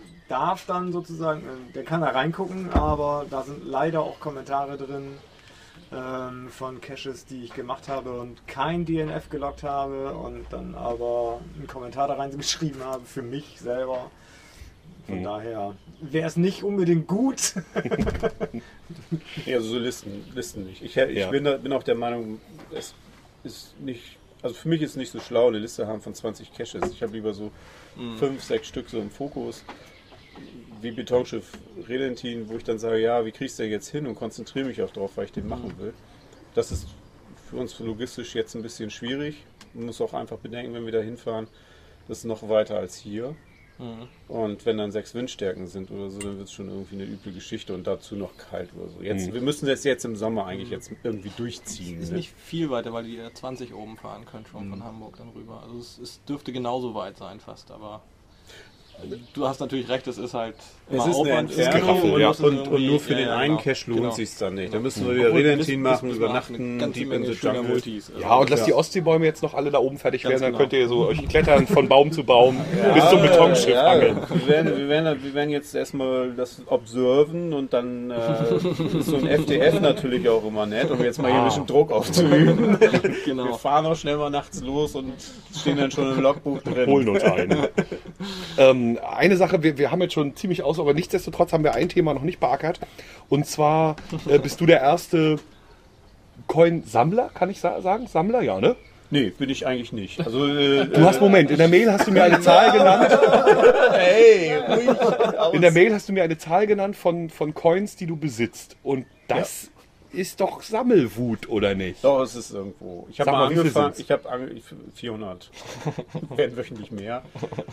darf dann sozusagen, der kann da reingucken, aber da sind leider auch Kommentare drin, von Caches, die ich gemacht habe und kein DNF gelockt habe und dann aber einen Kommentar da reingeschrieben habe für mich selber. Von daher wäre es nicht unbedingt gut. Ja, also so Listen nicht. Ich bin auch der Meinung, es ist nicht, also für mich ist es nicht so schlau, eine Liste haben von 20 Caches. Ich habe lieber so 5, 6 Stück so im Fokus, wie Betonschiff Relentin, wo ich dann sage, ja, wie kriegst du jetzt hin und konzentriere mich auch drauf, weil ich den machen will. Das ist für uns logistisch jetzt ein bisschen schwierig. Man muss auch einfach bedenken, wenn wir da hinfahren, das ist noch weiter als hier. Und wenn dann 6 Windstärken sind oder so, dann wird es schon irgendwie eine üble Geschichte und dazu noch kalt oder so. Wir müssen das jetzt im Sommer eigentlich jetzt irgendwie durchziehen. Ist nicht viel weiter, weil die 20 oben fahren können schon von Hamburg dann rüber. Also es dürfte genauso weit sein fast, aber du hast natürlich recht, es ist halt Es ist eine Entfernung und nur für den einen Cache lohnt sich dann nicht. Da müssen wir wieder Relentin machen, übernachten, Deep in the Jungle. Multis. Ja, und lasst die Ostseebäume jetzt noch alle da oben fertig werden, dann könnt ihr so euch klettern von Baum zu Baum bis zum Betonschiff angeln. Wir werden jetzt erstmal das observen und dann ist so ein FDF natürlich auch immer nett, um jetzt mal hier ein bisschen Druck aufzuüben. Genau. Wir fahren auch schnell mal nachts los und stehen dann schon im Logbuch drin. Holen uns ein. Eine Sache, wir haben jetzt schon ziemlich aus, aber nichtsdestotrotz haben wir ein Thema noch nicht beackert. Und zwar bist du der erste Coin-Sammler, kann ich sagen? Sammler, ja, ne? Nee, bin ich eigentlich nicht. Also, Du hast, Moment, in der Mail hast du mir eine Zahl genannt. hey, ruhig aus. In der Mail hast du mir eine Zahl genannt von Coins, die du besitzt. Und das ist doch Sammelwut, oder nicht? Doch, es ist irgendwo. Ich habe Sag mal mal, wie viel angefangen, sind's? ich habe 400. Werden wöchentlich mehr.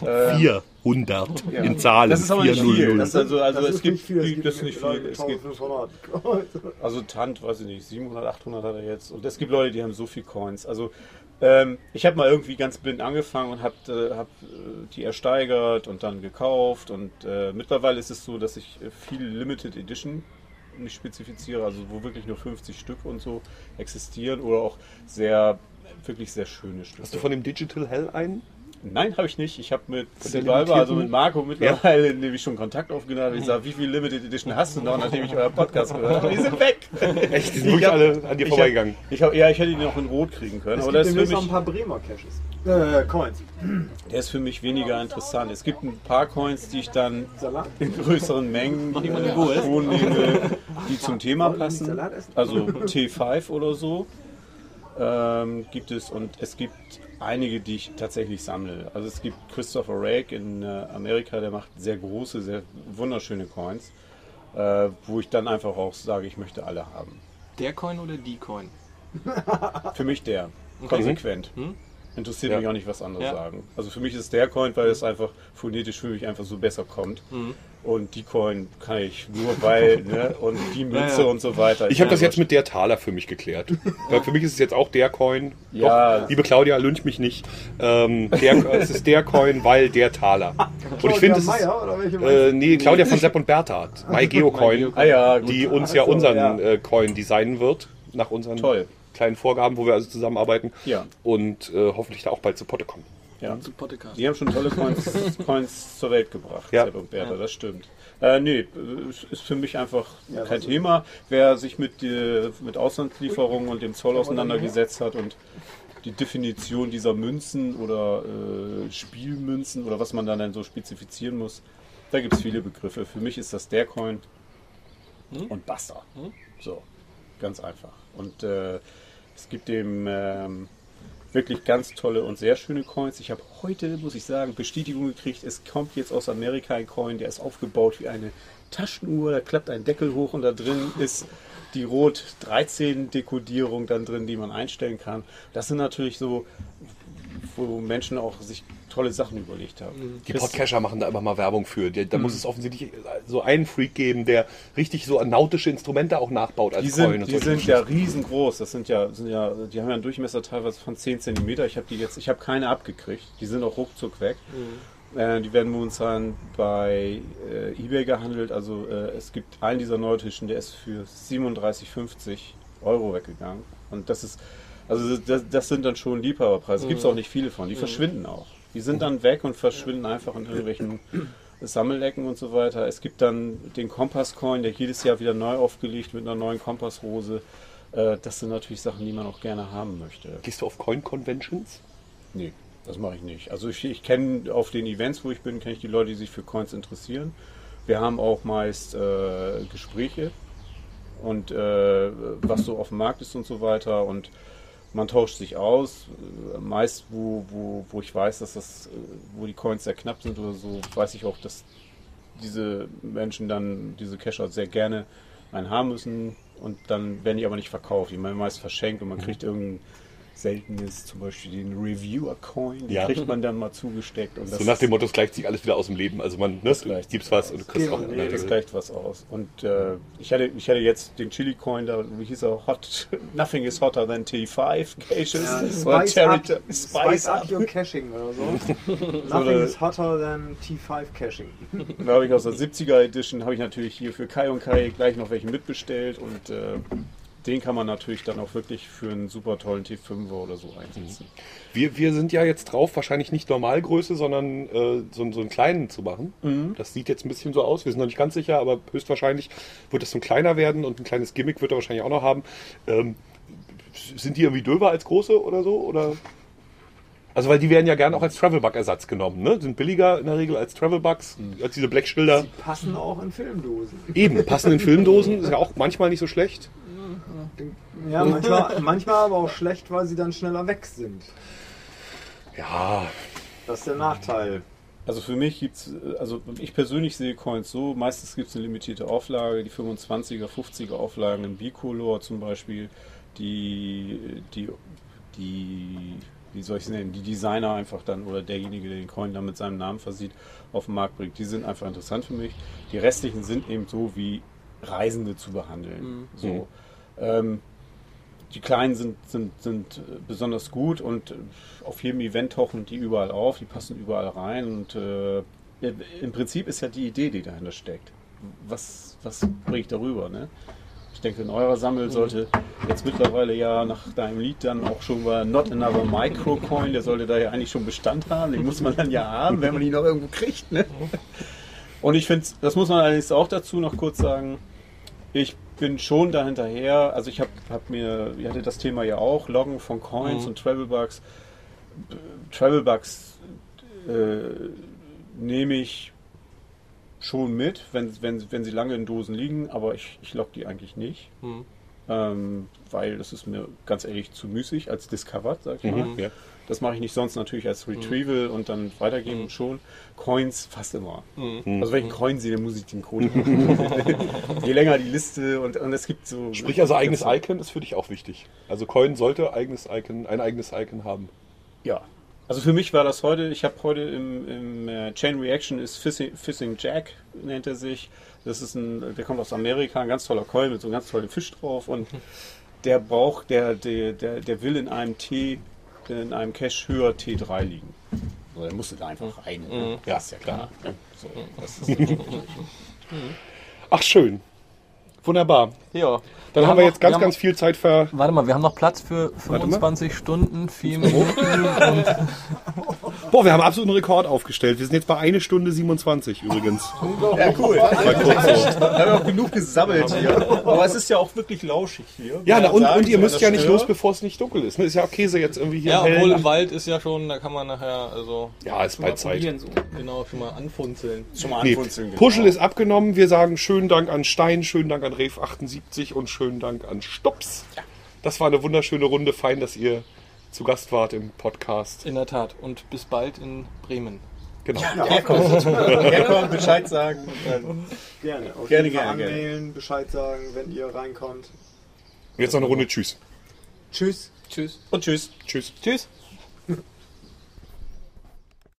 400 Ja. in Zahlen. Das ist aber nicht viel. 400. Das ist also Das es ist gibt nicht viel, es gibt das ist nicht viel. Leute, Es gibt 1500. also Tant, weiß ich nicht, 700, 800 hat er jetzt. Und es gibt Leute, die haben so viel Coins. Also ich habe mal irgendwie ganz blind angefangen und habe die ersteigert und dann gekauft. Und mittlerweile ist es so, dass ich viel Limited Edition nicht spezifiziere, also wo wirklich nur 50 Stück und so existieren oder auch wirklich sehr schöne Stücke. Hast du von dem Digital Hell einen? Nein, habe ich nicht. Ich habe mit der Silvalva, also limitierten? mit Marco mittlerweile nämlich schon Kontakt aufgenommen. Ich sage, wie viel Limited Edition hast du noch, nachdem ich euren Podcast gehört habe? Die sind weg. Echt, die sind wirklich alle an dir vorbeigegangen. Ich hätte ihn noch in Rot kriegen können, aber Es das gibt ist für demnächst noch ein mich, paar Bremer Caches. Coins. der ist für mich weniger interessant. Es gibt ein paar Coins, die ich dann Salat? in größeren Mengen jemand eine Wurst? schon nehme, die zum Thema Wollen die passen. Salat essen? Also T5 oder so gibt es, und es gibt einige, die ich tatsächlich sammle. Also es gibt Christopher Rake in Amerika, der macht sehr große, sehr wunderschöne Coins, wo ich dann einfach auch sage, ich möchte alle haben. Der Coin oder die Coin? Für mich der, konsequent. Interessiert mich auch nicht, was andere Ja. sagen. Also für mich ist der Coin, weil es einfach phonetisch für mich einfach so besser kommt. Und die Coin kann ich nur, weil, ne, und die Münze und so weiter. Ich habe das jetzt mit der Taler für mich geklärt. Weil für mich ist es jetzt auch der Coin. Ja. Doch, liebe Claudia, lynch mich nicht. Es ist der Coin, weil der Taler. Und ich finde, es ist, Meier, oder welche nee, Claudia von Sepp und Bertha, MyGeocoin, Ah ja, gut. die uns ja Ach so, unseren ja. Coin designen wird, nach unseren Toll. kleinen Vorgaben, wo wir also zusammenarbeiten. Ja. Und hoffentlich da auch bald zu Potte kommen. Ja. Zu Podcast. Die haben schon tolle Coins zur Welt gebracht, Ja. Sepp und Bertha, das stimmt. Nee, ist für mich einfach kein Thema. Wer sich mit Auslandslieferungen und dem Zoll auseinandergesetzt hat und die Definition dieser Münzen oder Spielmünzen oder was man dann so spezifizieren muss, da gibt es viele Begriffe. Für mich ist das der Coin und basta. So, ganz einfach. Und es gibt dem wirklich ganz tolle und sehr schöne Coins. Ich habe heute, muss ich sagen, Bestätigung gekriegt, es kommt jetzt aus Amerika ein Coin, der ist aufgebaut wie eine Taschenuhr, da klappt ein Deckel hoch und da drin ist die Rot 13 Dekodierung dann drin, die man einstellen kann. Das sind natürlich so, wo Menschen auch sich tolle Sachen überlegt haben. Die Podcaster machen da immer mal Werbung für. Da muss es offensichtlich so einen Freak geben, der richtig so nautische Instrumente auch nachbaut als Die Coin. sind, und die solche sind ja Geschichten. riesengroß. Die haben ja einen Durchmesser teilweise von 10 cm. Ich habe keine abgekriegt. Die sind auch ruckzuck weg. Die werden momentan bei eBay gehandelt. Also es gibt einen dieser neutischen, der ist für 37,50 € weggegangen. Und das sind dann schon Liebhaberpreise. Gibt es auch nicht viele von. Die verschwinden auch. Die sind dann weg und verschwinden einfach in irgendwelchen Sammelecken und so weiter. Es gibt dann den Kompass-Coin, der jedes Jahr wieder neu aufgelegt mit einer neuen Kompassrose. Das sind natürlich Sachen, die man auch gerne haben möchte. Gehst du auf Coin-Conventions? Nee, das mache ich nicht. Also ich kenne auf den Events, wo ich bin, kenne ich die Leute, die sich für Coins interessieren. Wir haben auch meist Gespräche und was so auf dem Markt ist und so weiter, und man tauscht sich aus. Meist, wo ich weiß, dass wo die Coins sehr knapp sind oder so, weiß ich auch, dass diese Menschen dann, diese Cacher, sehr gerne einen haben müssen, und dann werden die aber nicht verkauft. Die werden meist verschenkt und man kriegt irgendein seltenes, zum Beispiel den Reviewer-Coin, den kriegt man dann mal zugesteckt. Und So nach dem Motto, es gleicht sich alles wieder aus dem Leben. Also man, ne, du gibst was und du kriegst auch... Das gleicht was aus. Und ich hatte jetzt den Chili-Coin, da wie hieß er, Nothing is hotter than T5 Caches. Spice up your Caching oder so. Nothing is hotter than T5 Caching. Da habe ich aus der 70er Edition, habe ich natürlich hier für Kai und Kai gleich noch welche mitbestellt, und den kann man natürlich dann auch wirklich für einen super tollen T5er oder so einsetzen. Wir sind ja jetzt drauf, wahrscheinlich nicht Normalgröße, sondern so einen kleinen zu machen. Das sieht jetzt ein bisschen so aus, wir sind noch nicht ganz sicher, aber höchstwahrscheinlich wird das so ein kleiner werden, und ein kleines Gimmick wird er wahrscheinlich auch noch haben. Sind die irgendwie döber als große oder so? Oder? Also weil die werden ja gerne auch als Travelbug-Ersatz genommen, ne? Sind billiger in der Regel als Travelbugs, als diese Blackschilder. Die passen auch in Filmdosen. Eben, passen in Filmdosen, ist ja auch manchmal nicht so schlecht. Ja, manchmal aber auch schlecht, weil sie dann schneller weg sind. Ja. Das ist der Nachteil. Also für mich gibt's, also ich persönlich sehe Coins so, meistens gibt es eine limitierte Auflage, die 25er, 50er Auflagen in Bicolor zum Beispiel, wie soll ich es nennen, die Designer einfach dann, oder derjenige, der den Coin dann mit seinem Namen versieht, auf den Markt bringt. Die sind einfach interessant für mich. Die restlichen sind eben so wie Reisende zu behandeln. So. Die kleinen sind besonders gut, und auf jedem Event tauchen die überall auf, die passen überall rein, und im Prinzip ist ja die Idee, die dahinter steckt. Was bringe ich darüber? Ne? Ich denke, in eurer Sammel sollte jetzt mittlerweile ja nach deinem Lied dann auch schon mal Not Another Microcoin, der sollte da ja eigentlich schon Bestand haben, den muss man dann ja haben, wenn man ihn noch irgendwo kriegt. Ne? Und ich finde, das muss man allerdings auch dazu noch kurz sagen, ich bin schon dahinterher, also ich hatte das Thema ja auch, Loggen von Coins und Travelbugs. Travelbugs nehme ich schon mit, wenn sie lange in Dosen liegen, aber ich logge die eigentlich nicht. Weil das ist mir ganz ehrlich zu müßig als Discovered, sag ich mal. Ja. Das mache ich nicht sonst natürlich als Retrieval und dann weitergeben schon. Coins fast immer. Also wenn ich einen Coin sehe, dann muss ich den Code machen. Je länger die Liste, und es gibt so... Sprich, also eigenes Icon ist für dich auch wichtig. Also Coin sollte ein eigenes Icon haben. Ja. Also für mich war das heute, ich habe heute im Chain Reaction ist Fishing Jack, nennt er sich. Das ist der kommt aus Amerika, ein ganz toller Coin mit so einem ganz tollen Fisch drauf, und der will in einem Cache höher T3 liegen. So, der musste da einfach rein. Ja, ist ja klar. So, das ist Ach, schön. Wunderbar. Ja. Dann haben wir jetzt ganz viel Zeit Warte mal, wir haben noch Platz für 25 Stunden, 4 Minuten. Boah, wir haben absolut einen Rekord aufgestellt. Wir sind jetzt bei 1 Stunde 27 übrigens. ja, cool. Mal kurz so. Wir haben auch genug gesammelt hier. Aber es ist ja auch wirklich lauschig hier. Ja, und ihr müsst ja nicht los, bevor es nicht dunkel ist. Ist ja auch Käse jetzt irgendwie hier. Ja, obwohl im Wald ist ja schon, da kann man nachher, also... Ja, ist bald Zeit. So. Genau, schon mal anfunzeln. Puschel ist abgenommen. Wir sagen schönen Dank an Stein, schönen Dank an Rev78 und schönen Dank an Stups. Das war eine wunderschöne Runde. Fein, dass ihr zu Gast wart im Podcast. In der Tat. Und bis bald in Bremen. Genau. Herkommen, Bescheid sagen. Gerne. Gerne. Anmelden, Bescheid sagen, wenn ihr reinkommt. Und jetzt noch eine Runde Tschüss. Tschüss. Tschüss. Und tschüss. Tschüss. Tschüss.